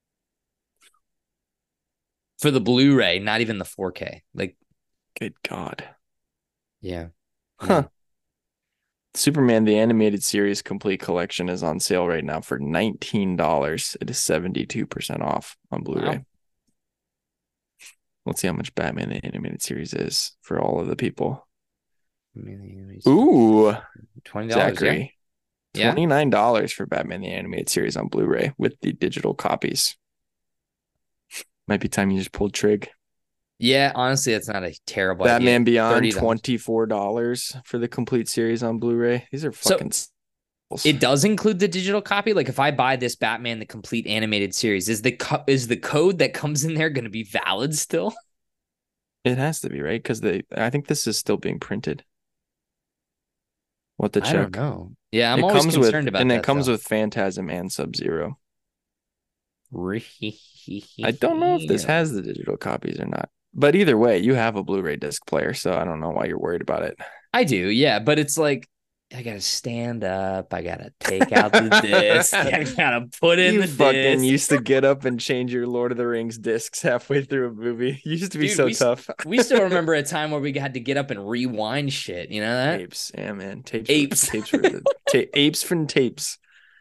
for the Blu-ray, not even the four K. Like, Good God. yeah, Huh. Superman the Animated Series Complete Collection is on sale right now for nineteen dollars. It is seventy-two percent off on Blu-ray. Wow. Let's see how much Batman the Animated Series is for all of the people. Ooh, Ooh, twenty dollars. Zachary. Yeah. twenty-nine dollars for Batman the Animated Series on Blu-ray with the digital copies. Might be time you just pulled trig. Yeah, honestly, that's not a terrible Batman idea. Beyond, thirty dollars. twenty-four dollars for the complete series on Blu-ray. These are So- fucking s- It does include the digital copy. Like if I buy this Batman the complete animated series, is the co- is the code that comes in there going to be valid still? It has to be, right? Because they I think this is still being printed. What the I check? don't know. Yeah, I'm it always comes concerned with, about and that. it comes though. with Phantasm and Sub-Zero. I I don't know if this has the digital copies or not. But either way, you have a Blu-ray disc player, so I don't know why you're worried about it. I do, yeah, but it's like I gotta stand up. I gotta take out the disc. I gotta put in You the fucking disc. used to get up and change your Lord of the Rings discs halfway through a movie. You used to be Dude, so we s- tough. we still remember a time where we had to get up and rewind shit. You know that? Apes, yeah, man. Tapes, Apes. Were, tapes, were the, ta- apes from tapes.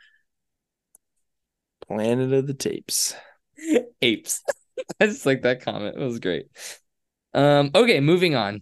Planet of the Tapes. Apes. I just like that comment. It was great. Um. Okay, moving on.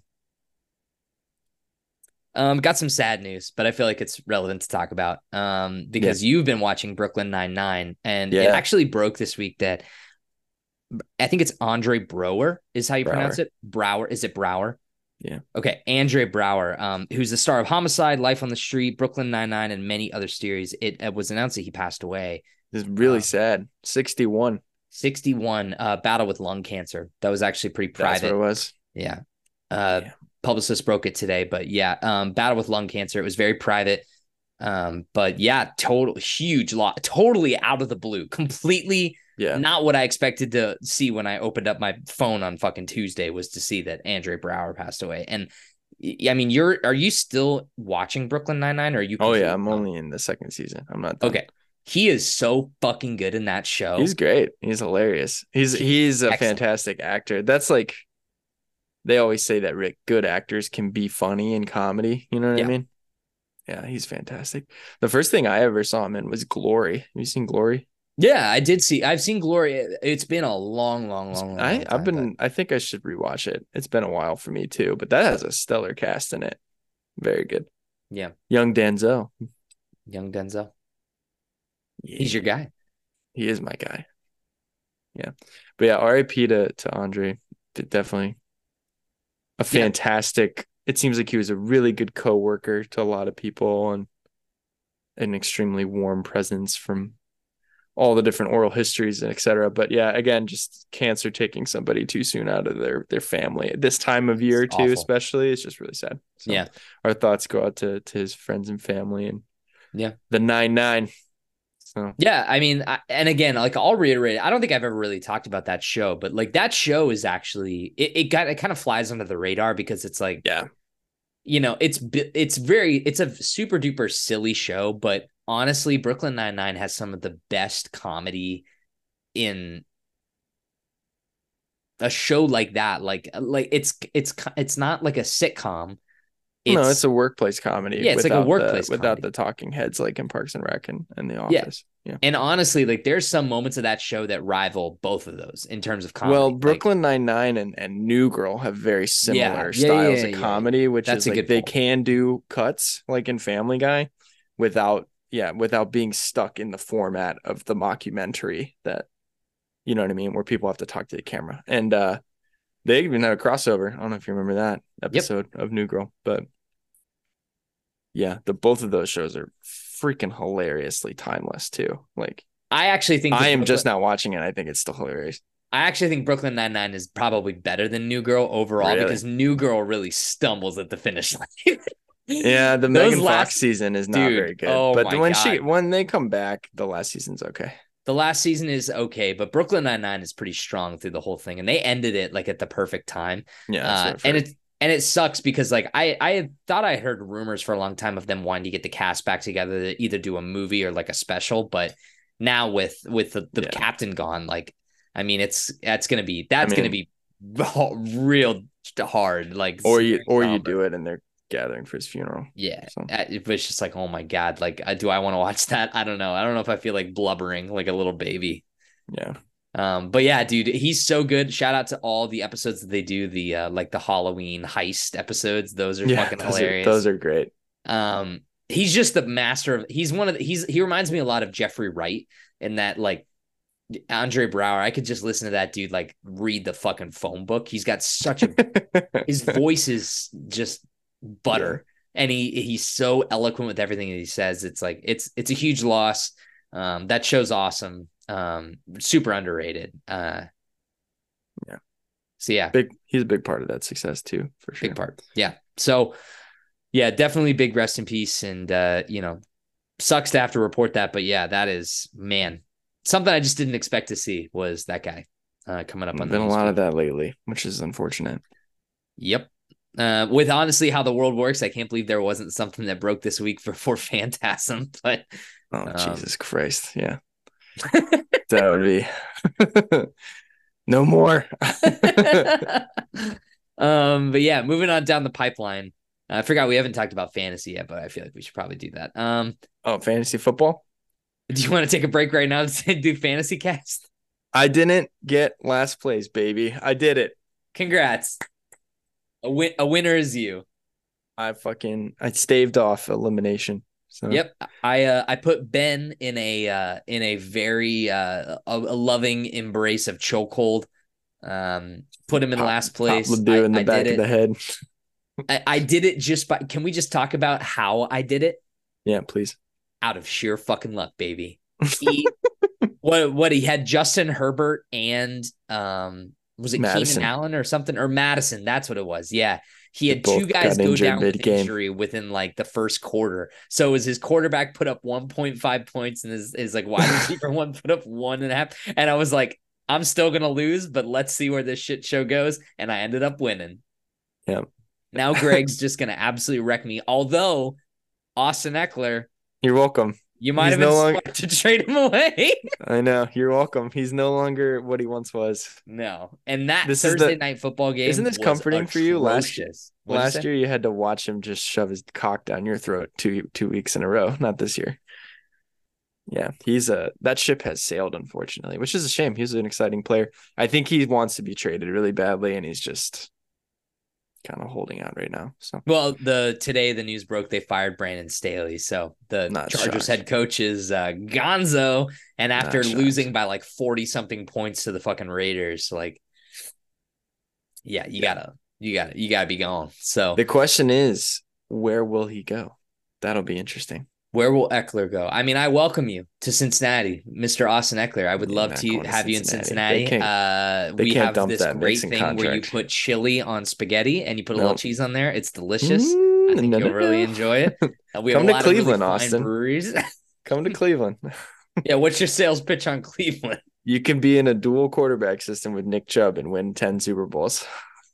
Um, got some sad news, but I feel like it's relevant to talk about. Um, because you've been watching Brooklyn Nine-Nine, and it Yeah. actually broke this week that I think it's Andre Brower is how you pronounce Brower. it. Brower. Is it Brower? Yeah. Okay, Andre Brower, um, who's the star of Homicide, Life on the Street, Brooklyn Nine-Nine, and many other series. It, it was announced that he passed away. It's really Um, sad. sixty-one. sixty-one, uh, battle with lung cancer. That was actually pretty That's what private. it was. Yeah. Uh, Yeah. Publicist broke it today, but yeah, um, battle with lung cancer. It was very private. Um, but yeah, total huge lot, totally out of the blue, completely Yeah. not what I expected to see when I opened up my phone on fucking Tuesday was to see that Andre Brower passed away. And y- I mean, you're are you still watching Brooklyn Nine-Nine or are you Oh, yeah. completely I'm done? only in the second season. I'm not done. Okay. He is so fucking good in that show. He's great. He's hilarious. He's He's he's a excellent. fantastic actor. That's like they always say that Rick, good actors can be funny in comedy. You know what Yeah. I mean? Yeah, he's fantastic. The first thing I ever saw him in was Glory. Have you seen Glory? Yeah, I did see. I've seen Glory. It's been a long, long, long, long. I long time, I've been I think I should rewatch it. It's been a while for me too, but that has a stellar cast in it. Very good. but yeah, Young Denzel. young Denzel. Yeah, He's your guy. he is my guy. Yeah. But yeah, R I P to to Andre. D- Definitely a Yeah. fantastic. It seems like he was a really good coworker to a lot of people, and an extremely warm presence from all the different oral histories and et cetera. But yeah, again, just cancer taking somebody too soon out of their their family at this time of year It's too, awful. especially. It's just really sad. So Yeah. our thoughts go out to to his friends and family and Yeah. the nine nine. So Yeah, I mean, I, and again, like I'll reiterate, I don't think I've ever really talked about that show, but like that show is actually it, it got it kind of flies under the radar because it's like, yeah, you know, it's it's very it's a super duper silly show, but honestly, Brooklyn Nine-Nine has some of the best comedy in a show like that. Like like it's it's it's not like a sitcom. It's, no, it's a workplace comedy. Yeah, it's like a without workplace the, without comedy. the talking heads like in Parks and Rec and, and The Yeah. Office. Yeah. And honestly, like there's some moments of that show that rival both of those in terms of comedy. Well, Like, Brooklyn Nine-Nine and, and New Girl have very similar Yeah, yeah, styles yeah, of yeah, comedy, yeah. which That's is a like good they point. can do cuts like in Family Guy without, yeah, without being stuck in the format of the mockumentary that, you know what I mean, where people have to talk to the camera. And uh, they even had a crossover. I don't know if you remember that episode of New Girl, but yeah, the both of those shows are freaking hilariously timeless too. Like I actually think I am Brooklyn, just now watching it. I think it's still hilarious. I actually think Brooklyn Nine-Nine is probably better than New Girl overall Really? because New Girl really stumbles at the finish line. Yeah, the Those Megan last, Fox season is not dude, very good. oh but my when God. she when they come back, the last season's okay. The last season is okay, but Brooklyn Nine-Nine is pretty strong through the whole thing, and they ended it like at the perfect time. Yeah, that's uh, what I've and heard. it and it sucks because like I I had thought I heard rumors for a long time of them wanting to get the cast back together to either do a movie or like a special, but now with with the, the Yeah. captain gone, like I mean it's that's gonna be that's I gonna mean- be real hard, like Or you very or you somber. do it and they're gathering for his funeral. Yeah, So. uh, it was just like, oh my God, like, uh, do I want to watch that? I don't know. I don't know if I feel like blubbering like a little baby. Yeah. Um, but yeah, dude, he's so good. Shout out to all the episodes that they do, the uh, like the Halloween heist episodes. Those are Yeah, fucking those hilarious. Are, those are great. Um, he's just the master of. He's one of the, he's he reminds me a lot of Jeffrey Wright in that like Andre Brower. I could just listen to that dude like read the fucking phone book. He's got such a his voice is just butter, yeah. and he he's so eloquent with everything that he says. It's like it's it's a huge loss. Um, that show's awesome. Um, super underrated. Uh, yeah. So yeah, big. He's a big part of that success too, for sure. Big part. Yeah. So yeah, definitely big rest in peace. And uh, you know, sucks to have to report that, but yeah, that is man something I just didn't expect to see was that guy uh, coming up on. Been a lot of that lately, which is unfortunate. Yep. Uh, with honestly how the world works, I can't believe there wasn't something that broke this week for for Phantasm. But oh um, Jesus Christ, yeah. That would be no more. um, but yeah, moving on down the pipeline. I forgot we haven't talked about fantasy yet, but I feel like we should probably do that. Um, oh, fantasy football. Do you want to take a break right now to do fantasy cast? I didn't get last place, baby. I did it. Congrats. A win. A winner is you. I fucking I staved off elimination. So. Yep, I uh, I put Ben in a uh, in a very uh, a, a loving embrace of chokehold. Um, put him in pop, last place. Pop Ledoux I, in the I back did of it. the head. I, I did it just by. Can we just talk about how I did it? Yeah, please. Out of sheer fucking luck, baby. He what what he had Justin Herbert and um was it Madison. Keenan Allen or something or Madison? That's what it was. Yeah. He had They two guys go down with mid-game. injury within like the first quarter. So as his quarterback put up one point five points and his, his like wide receiver one put up one and a half. And I was like, I'm still going to lose, but let's see where this shit show goes. And I ended up winning. Yeah. Now Greg's just going to absolutely wreck me. Although Austin Eckler, you're welcome. You might He's have been no longer... smart to trade him away. I know. You're welcome. He's no longer what he once was. No. And that this Thursday the... night football game Isn't this was comforting atrocious. for you? Last year, What'd last you year you had to watch him just shove his cock down your throat two two weeks in a row. Not this year. Yeah, he's a that ship has sailed, unfortunately, which is a shame. He's an exciting player. I think he wants to be traded really badly, and he's just kind of holding out right now. So Well, the today the news broke they fired Brandon Staley. So the Not Chargers shocked. head coach is uh, Gonzo. And after Not shocked. losing by like forty something points to the fucking Raiders, like yeah, you gotta you gotta you gotta be gone. So the question is, where will he go? That'll be interesting. Where will Eckler go? I mean, I welcome you to Cincinnati, Mister Austin Eckler. I would Yeah, love not to going to have you in Cincinnati. They Cincinnati. can't- Uh, they we can't have dump this that great Mixon thing where you contract. put chili on spaghetti and you put a little Nope. cheese on there. It's delicious. Mm, I think no, you'll no, really no. enjoy it. Uh, we have Come a to lot Cleveland, of really fine Austin. breweries. Come to Cleveland. Yeah, what's your sales pitch on Cleveland? You can be in a dual quarterback system with Nick Chubb and win ten Super Bowls.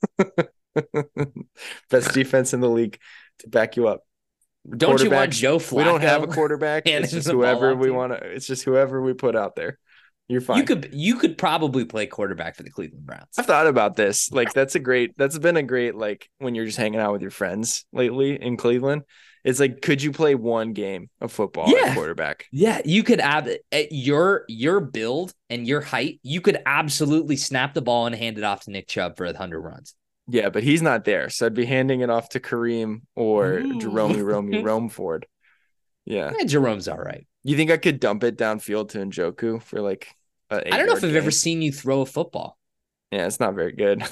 Best defense in the league to back you up. Don't you want Quarterbacks, Joe Flacco? We don't have a quarterback. handing It's just the ball whoever off we to you? want to. It's just whoever we put out there. You're fine. You could you could probably play quarterback for the Cleveland Browns. I've thought about this. Like that's a great. That's been a great like when you're just hanging out with your friends lately in Cleveland. It's like, could you play one game of football Yeah. at quarterback? Yeah, you could add at your your build and your height. You could absolutely snap the ball and hand it off to Nick Chubb for a hundred runs. Yeah, but he's not there, so I'd be handing it off to Kareem or Ooh. Jerome Romy Romeford. Yeah, Yeah, Jerome's all right. you think I could dump it downfield to Njoku for like? A I don't know if I've eight-yard ever gain? seen you throw a football. Yeah, it's not very good.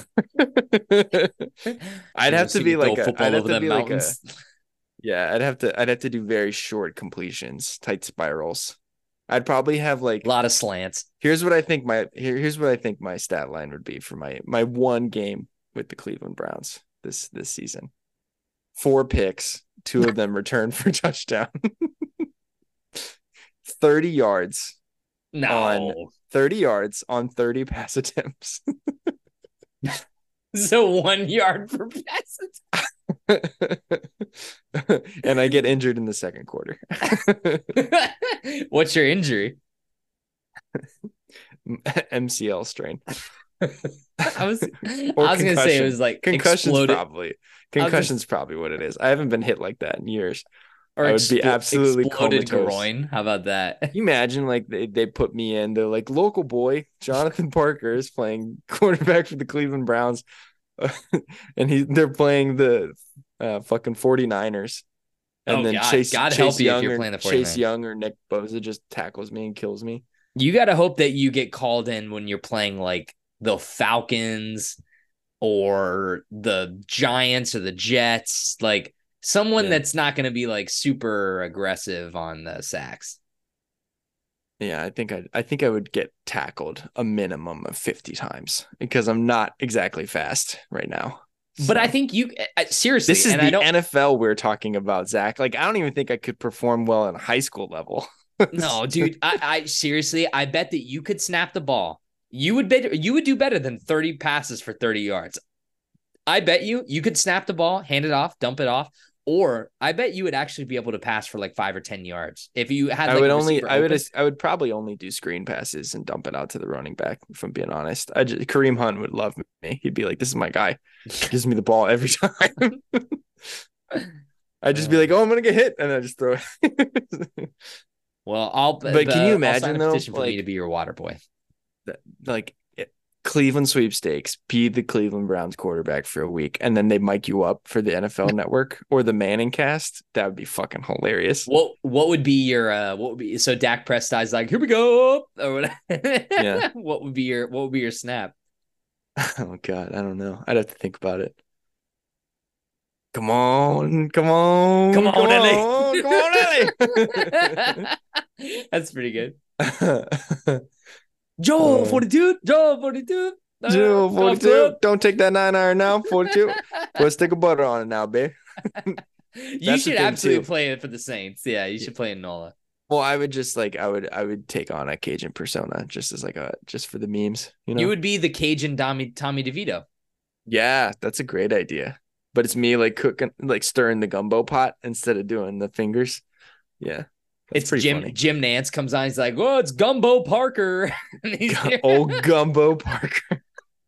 I'd You have to see be me like throw a, football I'd have over to them be like a, mountains. yeah, I'd have to I'd have to do very short completions, tight spirals. I'd probably have like A lot of slants. here's what I think my here, here's what I think my stat line would be for my my one game with the Cleveland Browns this this season. Four picks, two of them returned for touchdown. thirty yards, No. On- thirty yards on thirty pass attempts. So one yard per pass. And I get injured in the second quarter. What's your injury? M C L strain. I was I Or was gonna say it concussion. was like Concussion's exploded probably was gonna- concussion's probably what it is. I haven't been hit like that in years. or I would be explo- absolutely exploded comatose. groin. How about that? Can you imagine like they, they put me in, they're like, local boy Jonathan Parker is playing quarterback for the Cleveland Browns. And he they're playing the uh, fucking 49ers. And Oh, then God. Chase, God Chase help you if Young you're or playing the Chase 49ers. Young or Nick Bosa just tackles me and kills me. You got to hope that you get called in when you're playing like the Falcons or the Giants or the Jets, like someone Yeah. that's not going to be like super aggressive on the sacks. Yeah, I think I I think I would get tackled a minimum of fifty times because I'm not exactly fast right now. But I So- think you uh, seriously, this is and I the don't N F L we're talking about, Zach. Like, I don't even think I could perform well in high school level. no, dude. I, I seriously, I bet that you could snap the ball. You would bet you would do better than thirty passes for thirty yards. I bet you you could snap the ball, hand it off, dump it off, or I bet you would actually be able to pass for like five or ten yards if you had. I Like would a only, receiver I would, open. I would probably only do screen passes and dump it out to the running back. If I'm being honest, I just, Kareem Hunt would love me. He'd be like, "This is my guy. He gives me the ball every time." I'd just be like, "Oh, I'm gonna get hit," and I just throw it. Well, I'll. But can you I'll imagine, sign a though, petition for me like- to be your water boy? like it- Cleveland sweepstakes, be the Cleveland Browns quarterback for a week, and then they mic you up for the N F L Network or the Manning cast. That would be fucking hilarious. What What would be your uh? What would be so Dak Prescott's like, here we go, or what? Yeah. What would be your What would be your snap? Oh God, I don't know. I'd have to think about it. Come on, come on, Come on, come Ellie. on, come on, That's pretty good. Ellie. Joe Uh, forty-two, Joe forty-two, uh, Joe, golf forty-two. club. Don't take that nine iron now. forty-two. Put a stick of butter on it now, babe. You That's the should thing, absolutely too. play it for the Saints. Yeah, you should play in Nola. Well, I would just like I would I would take on a Cajun persona just as like a just for the memes, you know. You would be the Cajun Tommy Tommy DeVito. Yeah, that's a great idea. But it's me like cooking, like stirring the gumbo pot instead of doing the fingers. Yeah, that's It's pretty Jim funny. Jim Nance comes on. He's like, "Oh, it's Gumbo Parker." And he's Gu- here. Old Gumbo Parker.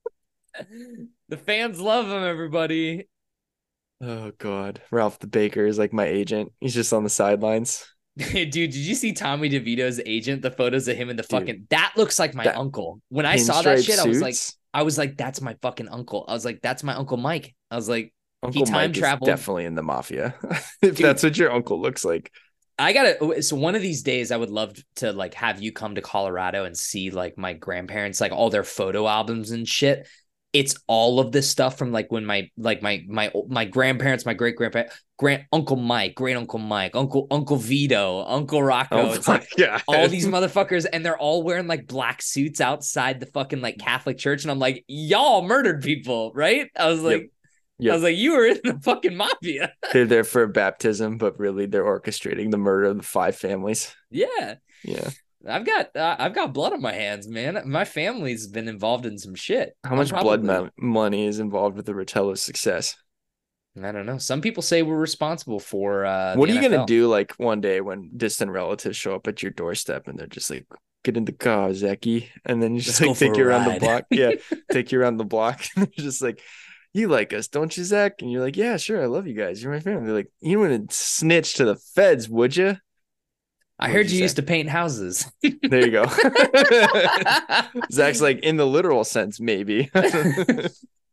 The fans love him. Everybody. Oh God, Ralph the Baker is like my agent. He's just on the sidelines. Dude, did you see Tommy DeVito's agent? The photos of him in the Dude, fucking that looks like my that uncle. When I saw that Pinstripe shit, I was like, suits. I was like, that's my fucking uncle. I was like, that's my uncle Mike. I was like, Uncle time Mike is traveled. definitely in the mafia. If Dude. that's what your uncle looks like. I gotta. So one of these days, I would love to like have you come to Colorado and see like my grandparents, like all their photo albums and shit. It's all of this stuff from like when my like my my my grandparents, my great grandparents, grand Uncle Mike, great Uncle Mike, Uncle Uncle Vito, Uncle Rocco. Oh it's my like God. all these motherfuckers, and they're all wearing like black suits outside the fucking like Catholic church, and I'm like, y'all murdered people, right? I was like, Yep. Yep. I was like, you were in the fucking mafia. They're there for a baptism, but really they're orchestrating the murder of the five families. Yeah. Yeah. I've got uh, I've got blood on my hands, man. My family's been involved in some shit. How I'm much probably, blood mo- money is involved with the Rotella success? I don't know. Some people say we're responsible for uh What the are you N F L. gonna do like one day when distant relatives show up at your doorstep and they're just like, get in the car, Zachy, and then you just Let's like go take for you a around the ride. block. Yeah, take you around the block. And they're just like, you like us, don't you, Zach? And you're like, yeah, sure, I love you guys. You're my family. They're like, you wouldn't snitch to the feds, would you? I What'd heard you you say? used to paint houses. There you go. Zach's like, in the literal sense, maybe. Uh,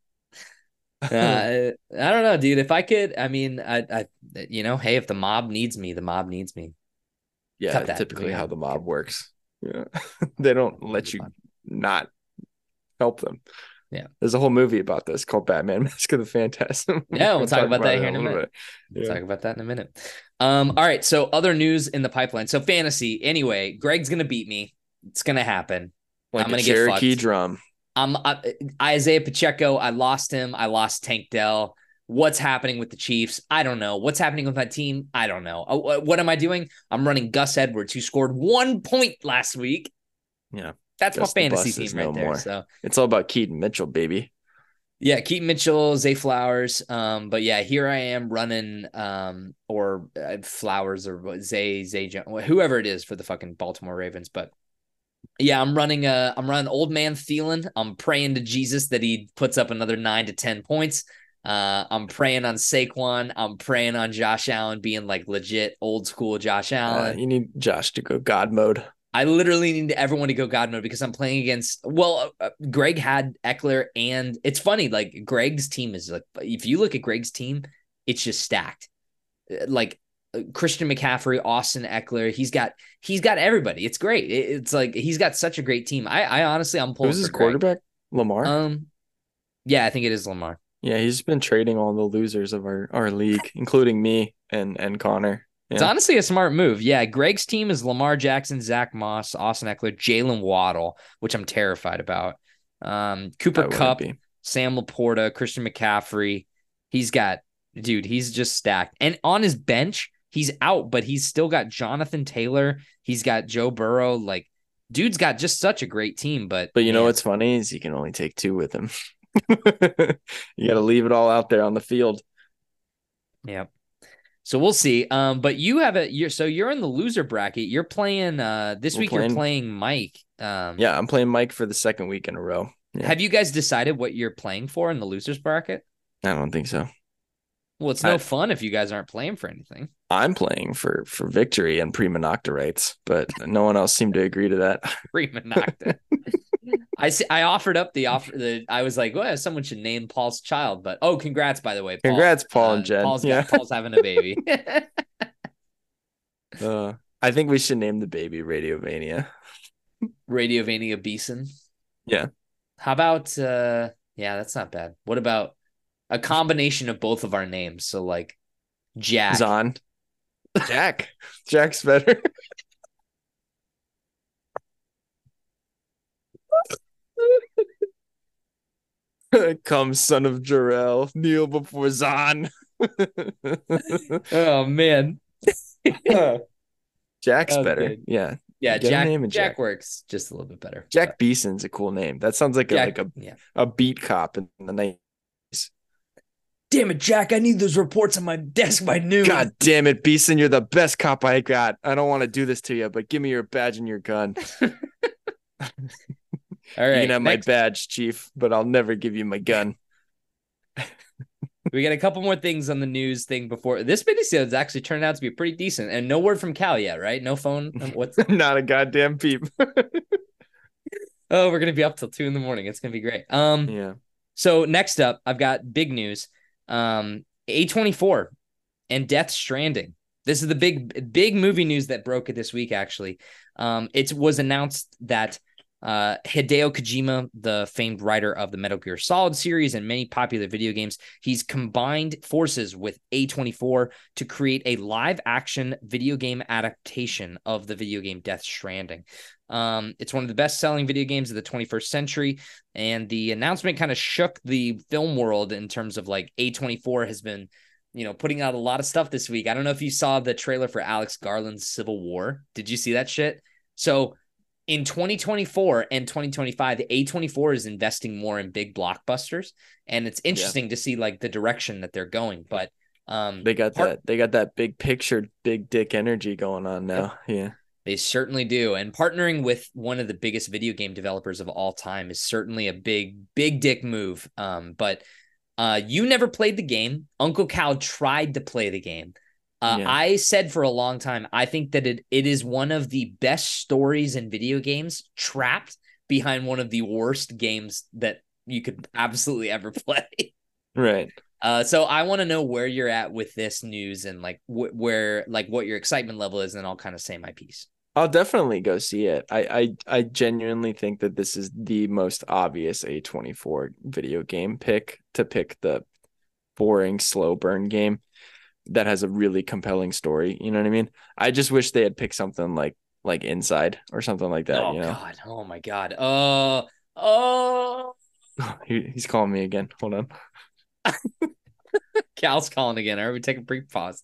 I don't know, dude. If I could, I mean, I, I, you know, hey, if the mob needs me, the mob needs me. Yeah, Cut that. typically Yeah. how the mob works. Yeah, they don't let you not help them. Yeah. There's a whole movie about this called Batman Mask of the Phantasm. Yeah, we'll talk about that it here in a little minute. bit. We'll Yeah. talk about that in a minute. Um, all right. So other news in the pipeline. So fantasy. Anyway, Greg's gonna beat me. It's gonna happen. Like I'm a gonna get Cherokee fucked. drum. I'm I, Isaiah Pacheco. I lost him. I lost Tank Dell. What's happening with the Chiefs? I don't know. What's happening with my team? I don't know. Uh, What am I doing? I'm running Gus Edwards, who scored one point last week. Yeah. That's Gus my the fantasy Bus is team right no there. more. So It's all about Keaton Mitchell, baby. yeah, Keaton Mitchell, Zay Flowers. Um, but yeah, here I am running um or uh, Flowers or Zay Zay Jones, whoever it is for the fucking Baltimore Ravens. But yeah, I'm running uh I'm running old man Thielen. I'm praying to Jesus that he puts up another nine to ten points. Uh, I'm praying on Saquon. I'm praying on Josh Allen being like legit old school Josh Uh, Allen. you need Josh to go God mode. I literally need everyone to go God mode because I'm playing against, well, uh, Greg had Eckler, and it's funny, like Greg's team is like, if you look at Greg's team, it's just stacked. Uh, Like uh, Christian McCaffrey, Austin Eckler, he's got, he's got everybody. It's great. It- it's like, he's got such a great team. I, I honestly, I'm pulling Who's his for Greg. quarterback? Lamar? Um, yeah, I think it is Lamar. yeah, he's been trading all the losers of our, our league, including me and, and Connor. It's Yeah. honestly a smart move. Yeah, Greg's team is Lamar Jackson, Zach Moss, Austin Eckler, Jalen Waddle, which I'm terrified about. Um, Cooper I wouldn't Kupp, be. Sam Laporta, Christian McCaffrey. He's got, dude, he's just stacked. And on his bench, he's out, but he's still got Jonathan Taylor. He's got Joe Burrow. Like, dude's got just such a great team. But But you know man, what's funny is you can only take two with him. You got to leave it all out there on the field. yeah. So we'll see. Um, but you have a you're so you're in the loser bracket. You're playing uh this We're week. playing- You're playing Mike. Um, Yeah, I'm playing Mike for the second week in a row. Yeah. Have you guys decided what you're playing for in the losers bracket? I don't think so. Well, it's no I- fun if you guys aren't playing for anything. I'm playing for for victory and prima nocta, but no one else seemed to agree to that. Freeman knocked it. I see, I offered up the offer. The I was like, well, someone should name Paul's child. But oh, congrats by the way, Paul. Congrats, Paul Uh, and Jen. Paul's Yeah. got, Paul's having a baby. Uh, I think we should name the baby Radiovania. Radiovania Beeson. Yeah. How about uh yeah, that's not bad. What about a combination of both of our names? So like Jack. Zon. Jack. Jack's better. Come, son of Jarrell, kneel before Zon. Oh man. Jack's Okay. better. Yeah. Yeah, Get a Jack name in Jack Jack. works just a little bit better. Jack Beeson's a cool name. That sounds like a, Jack, like a, yeah. a beat cop in the night. Damn it, Jack, I need those reports on my desk by noon. God damn it, Beeson, you're the best cop I got. I don't want to do this to you, but give me your badge and your gun. All right. You can have next- my badge, Chief, but I'll never give you my gun. We got a couple more things on the news thing before this mini has actually turned out to be pretty decent, and no word from Cal yet, right? No phone. Um, What's Not a goddamn peep. oh, we're gonna be up till two in the morning. It's gonna be great. Um, Yeah. so next up, I've got big news. Um, A twenty-four and Death Stranding. This is the big big movie news that broke it this week. Actually, um, it was announced that Uh, Hideo Kojima, the famed writer of the Metal Gear Solid series and many popular video games, he's combined forces with A twenty-four to create a live-action video game adaptation of the video game Death Stranding. Um, it's one of the best-selling video games of the twenty-first century, and the announcement kind of shook the film world in terms of like A twenty-four has been, you know, putting out a lot of stuff this week. I don't know if you saw the trailer for Alex Garland's Civil War. Did you see that shit? So in twenty twenty-four and twenty twenty-five, A twenty-four is investing more in big blockbusters, and it's interesting yeah. to see like the direction that they're going. But um, they got part- that they got that big picture, big dick energy going on now. Yep. Yeah, they certainly do. And partnering with one of the biggest video game developers of all time is certainly a big, big dick move. Um, but uh, you never played the game. Uncle Cal tried to play the game. Uh, yeah. I said for a long time, I think that it it is one of the best stories in video games trapped behind one of the worst games that you could absolutely ever play. Right. Uh, so I want to know where you're at with this news and like wh- where like what your excitement level is, and I'll kind of say my piece. I'll definitely go see it. I I, I genuinely think that this is the most obvious A twenty-four video game pick to pick the boring, slow burn game that has a really compelling story. You know what I mean? I just wish they had picked something like like Inside or something like that. Oh you know? God! Oh my God! Uh, oh, he, he's calling me again. Hold on. Cal's calling again. All right, we take a brief pause.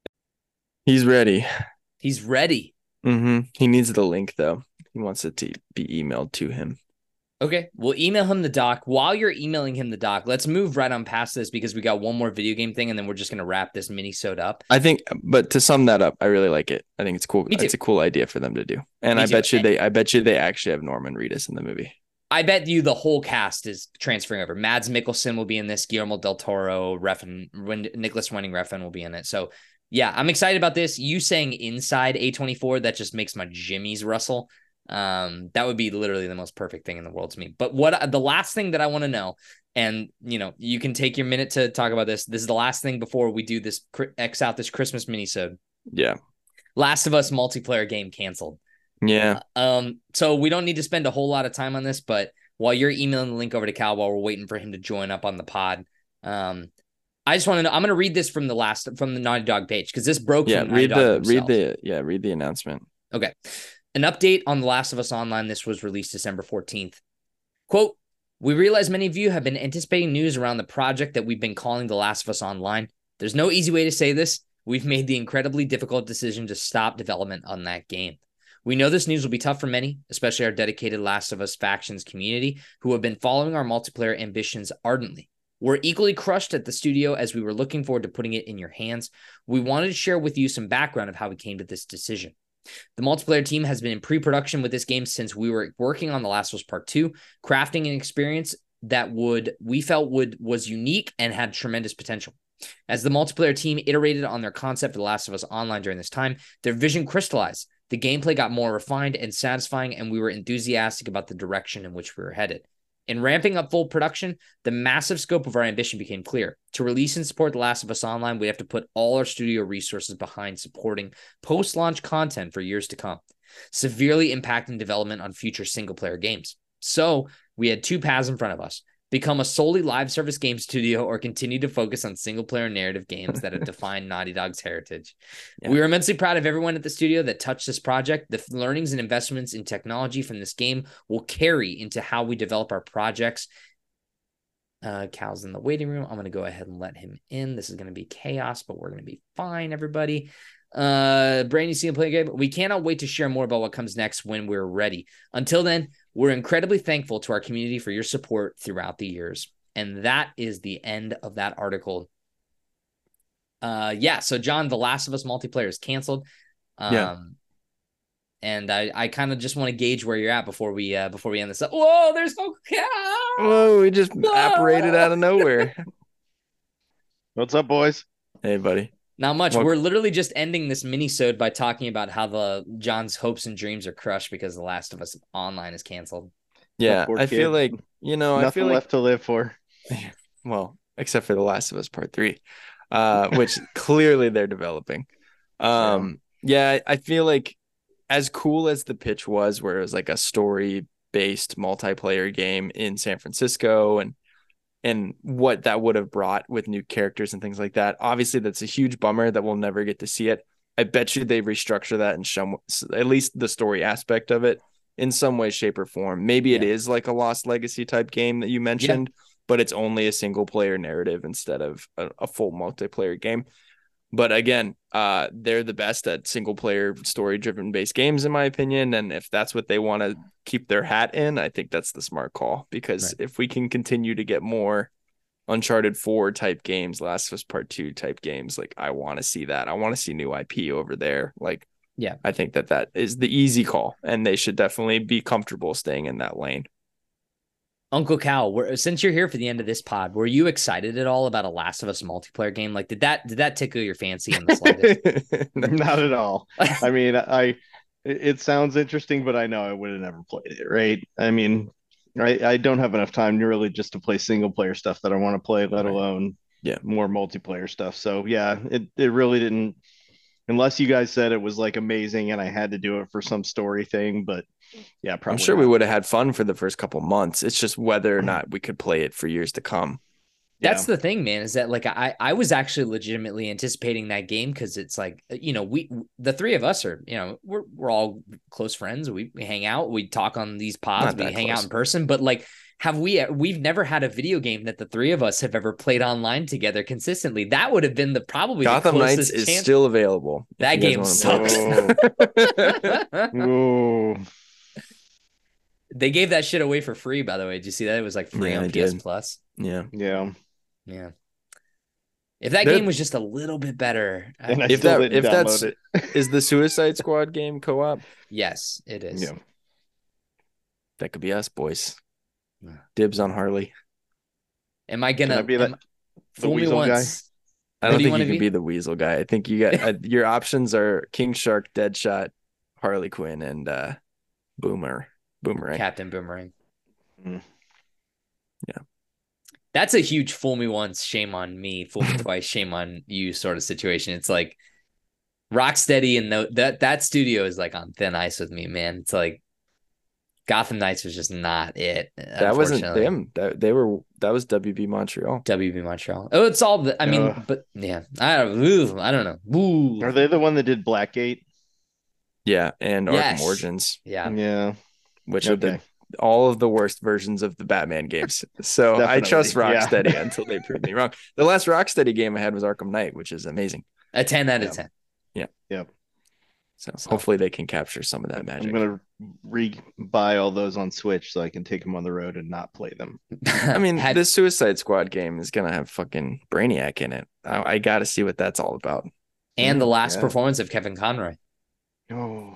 He's ready. He's ready. Mm-hmm. He needs the link though. He wants it to be emailed to him. Okay, we'll email him the doc. While you're emailing him the doc, let's move right on past this because we got one more video game thing, and then we're just gonna wrap this mini-sode up. I think, but to sum that up, I really like it. I think it's cool. It's a cool idea for them to do, and Me I too. bet you and they, I bet you they actually have Norman Reedus in the movie. I bet you the whole cast is transferring over. Mads Mikkelsen will be in this. Guillermo del Toro, Refn, Nicholas Winding Refn will be in it. So yeah, I'm excited about this. You saying Inside A twenty-four, that just makes my jimmies rustle. Um, that would be literally the most perfect thing in the world to me. But what the last thing that I want to know, and you know, you can take your minute to talk about this. This is the last thing before we do this X out this Christmas minisode. Yeah. Last of Us multiplayer game canceled. Yeah. Uh, um, so we don't need to spend a whole lot of time on this, but while you're emailing the link over to Cal, while we're waiting for him to join up on the pod, um, I just want to know. I'm going to read this from the last from the Naughty Dog page because this broke. Yeah, from read Naughty the Dog read the yeah read the announcement. Okay. An update on The Last of Us Online. This was released December fourteenth. Quote, we realize many of you have been anticipating news around the project that we've been calling The Last of Us Online. There's no easy way to say this. We've made the incredibly difficult decision to stop development on that game. We know this news will be tough for many, especially our dedicated Last of Us factions community who have been following our multiplayer ambitions ardently. We're equally crushed at the studio as we were looking forward to putting it in your hands. We wanted to share with you some background of how we came to this decision. The multiplayer team has been in pre-production with this game since we were working on The Last of Us Part two, crafting an experience that would we felt would was unique and had tremendous potential. As the multiplayer team iterated on their concept for The Last of Us Online during this time, their vision crystallized. The gameplay got more refined and satisfying, and we were enthusiastic about the direction in which we were headed. In ramping up full production, the massive scope of our ambition became clear. To release and support The Last of Us Online, we have to put all our studio resources behind supporting post-launch content for years to come, severely impacting development on future single-player games. So we had two paths in front of us. Become a solely live service game studio or continue to focus on single-player narrative games that have defined Naughty Dog's heritage. Yeah. We are immensely proud of everyone at the studio that touched this project. The learnings and investments in technology from this game will carry into how we develop our projects. Uh, Cal's in the waiting room. I'm going to go ahead and let him in. This is going to be chaos, but we're going to be fine, everybody. Uh, Brand new see him play a game. We cannot wait to share more about what comes next when we're ready. Until then, we're incredibly thankful to our community for your support throughout the years. And that is the end of that article. Uh, yeah. So John, The Last of Us multiplayer is canceled. Um, yeah. And I, I kind of just want to gauge where you're at before we, uh, before we end this up. Whoa, there's no cow. Whoa, we just Whoa. apparated out of nowhere. What's up, boys? Hey, buddy. Not much. Well, we're literally just ending this mini-sode by talking about how the John's hopes and dreams are crushed because The Last of Us Online is canceled. Yeah, I kid. feel like, you know, Nothing I feel left like, to live for. Well, except for The Last of Us Part three, uh, which clearly they're developing. Um, yeah, I feel like as cool as the pitch was, where it was like a story based multiplayer game in San Francisco and and what that would have brought with new characters and things like that. Obviously, that's a huge bummer that we'll never get to see it. I bet you they restructure that and show at least the story aspect of it in some way, shape, or form. Maybe yeah. it is like a Lost Legacy type game that you mentioned, yeah. but it's only a single player narrative instead of a, a full multiplayer game. But again, uh, they're the best at single player story driven based games, in my opinion. And if that's what they want to keep their hat in, I think that's the smart call, because right. if we can continue to get more Uncharted four type games, Last of Us Part two type games, like I want to see that. I want to see new I P over there. Like, yeah, I think that that is the easy call, and they should definitely be comfortable staying in that lane. Uncle Cal, we're, since you're here for the end of this pod, were you excited at all about a Last of Us multiplayer game? Like, did that did that tickle your fancy in the slightest? Not at all. I mean, I it sounds interesting, but I know I would have never played it, right? I mean, I, I don't have enough time really just to play single player stuff that I want to play, let alone yeah more multiplayer stuff. So yeah, it, it really didn't, unless you guys said it was like amazing and I had to do it for some story thing, but yeah, probably. I'm sure not. we would have had fun for the first couple months. It's just whether or not we could play it for years to come. That's yeah. the thing, man, is that like I I was actually legitimately anticipating that game, because it's like, you know, we the three of us are, you know, we're we're all close friends. We, we hang out, we talk on these pods, we hang close. out in person, but like, have we we've never had a video game that the three of us have ever played online together consistently. That would have been the probably Gotham the Knights is chance. still available. That game sucks. Oh. They gave that shit away for free, by the way. Did you see that? It was like free yeah, on P S Plus. Yeah. Yeah. Yeah. If that They're, game was just a little bit better. And I if still that didn't if that's it. Is the Suicide Squad game co-op? Yes, it is. Yeah. That could be us, boys. Dibs on Harley. Am I gonna Can I be am, that, fool me once? Guy? I don't do think you, you can be? be the Weasel guy. I think you got uh, your options are King Shark, Deadshot, Harley Quinn, and uh, Boomer. Boomerang. Captain Boomerang. Mm. Yeah. That's a huge fool me once, shame on me, fool me twice, shame on you sort of situation. It's like Rocksteady and the, that that studio is like on thin ice with me, man. It's like Gotham Knights was just not it. That wasn't them. That they were that was W B Montreal. W B Montreal. Oh, it's all the I mean, uh, but yeah. I don't ooh, I don't know. Ooh. Are they the one that did Blackgate? Yeah, and yes. Arkham Origins. Yeah. Yeah. Which okay. are the all of the worst versions of the Batman games. So I trust Rocksteady yeah. until they prove me wrong. The last Rocksteady game I had was Arkham Knight, which is amazing. A ten out of yeah. ten. Yeah. Yep. So, so hopefully they can capture some of that magic. I'm gonna re-buy all those on Switch so I can take them on the road and not play them. I mean, Had... this Suicide Squad game is gonna have fucking Brainiac in it. I, I got to see what that's all about. And the last yeah. performance of Kevin Conroy. Oh.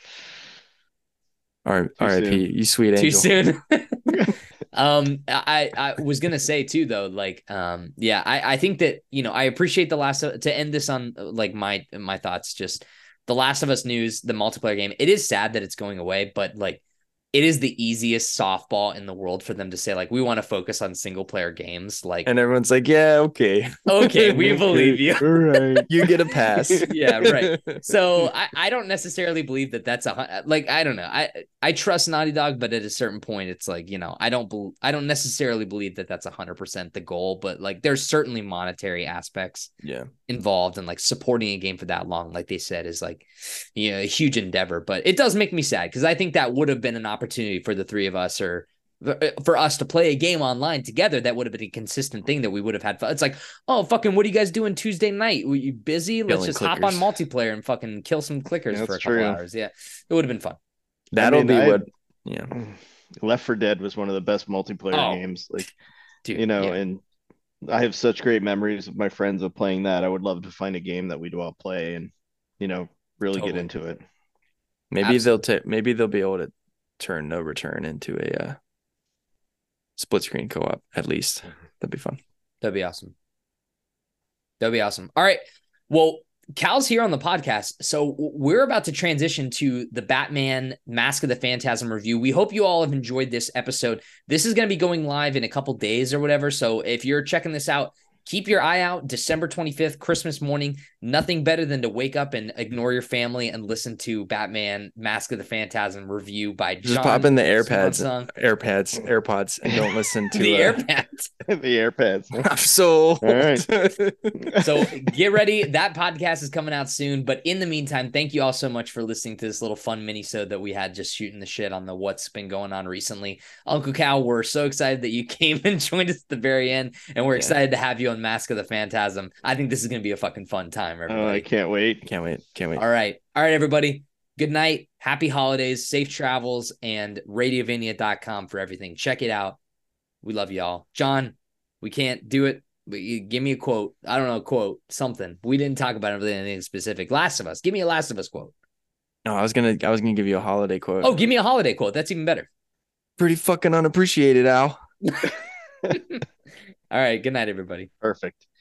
R I P you sweet angel. Too soon. um, I, I was gonna say too though, like, um, yeah, I, I think that, you know, I appreciate the last to end this on like my my thoughts. Just the Last of Us news, the multiplayer game. It is sad that it's going away, but like, it is the easiest softball in the world for them to say, like, we want to focus on single player games. Like, and everyone's like, yeah, okay. Okay, we believe you. All right. You get a pass. Yeah, right. So I, I don't necessarily believe that that's a, like, I don't know. I, I trust Naughty Dog, but at a certain point, it's like, you know, I don't, be, I don't necessarily believe that that's one hundred percent the goal, but like, there's certainly monetary aspects yeah. involved, and like supporting a game for that long, like they said, is like, you know, a huge endeavor. But it does make me sad, because I think that would have been an opportunity for the three of us, or for us to play a game online together. That would have been a consistent thing that we would have had fun. It's like, oh, fucking, what are you guys doing Tuesday night? Were you busy? Let's Killing just clickers. hop on multiplayer and fucking kill some clickers That's for a couple true. hours. Yeah, it would have been fun. That'll I mean, be I, what, yeah. Left four Dead was one of the best multiplayer Oh, games. Like, dude, you know, yeah. and I have such great memories of my friends of playing that. I would love to find a game that we'd all play and, you know, really Totally. get into it. Maybe Absolutely. they'll take, maybe they'll be able to turn No Return into a uh, split screen co-op at least. That'd be fun. That'd be awesome. That'd be awesome. All right. Well, Cal's here on the podcast, so we're about to transition to the Batman Mask of the Phantasm review. We hope you all have enjoyed this episode. This is going to be going live in a couple days or whatever, so if you're checking this out, keep your eye out. December twenty-fifth, Christmas morning. Nothing better than to wake up and ignore your family and listen to Batman Mask of the Phantasm review by John. Just pop in the AirPads, Swansong. AirPads, AirPods, and don't listen to the uh, AirPads. the AirPads. I'm so All right. So get ready. That podcast is coming out soon. But in the meantime, thank you all so much for listening to this little fun mini-sode that we had just shooting the shit on the what's been going on recently. Uncle Cal, we're so excited that you came and joined us at the very end. And we're Yeah. excited to have you on Mask of the Phantasm. I think this is going to be a fucking fun time, everybody. Oh, I can't wait. Can't wait. Can't wait. All right. All right, everybody. Good night. Happy holidays, safe travels, and radiovania dot com for everything. Check it out. We love y'all. John, we can't do it, but you give me a quote. I don't know, a quote, something. We didn't talk about anything specific. Last of Us. Give me a Last of Us quote. No, I was gonna I was gonna give you a holiday quote. Oh, give me a holiday quote. That's even better. Pretty fucking unappreciated, Al. All right. Good night, everybody. Perfect.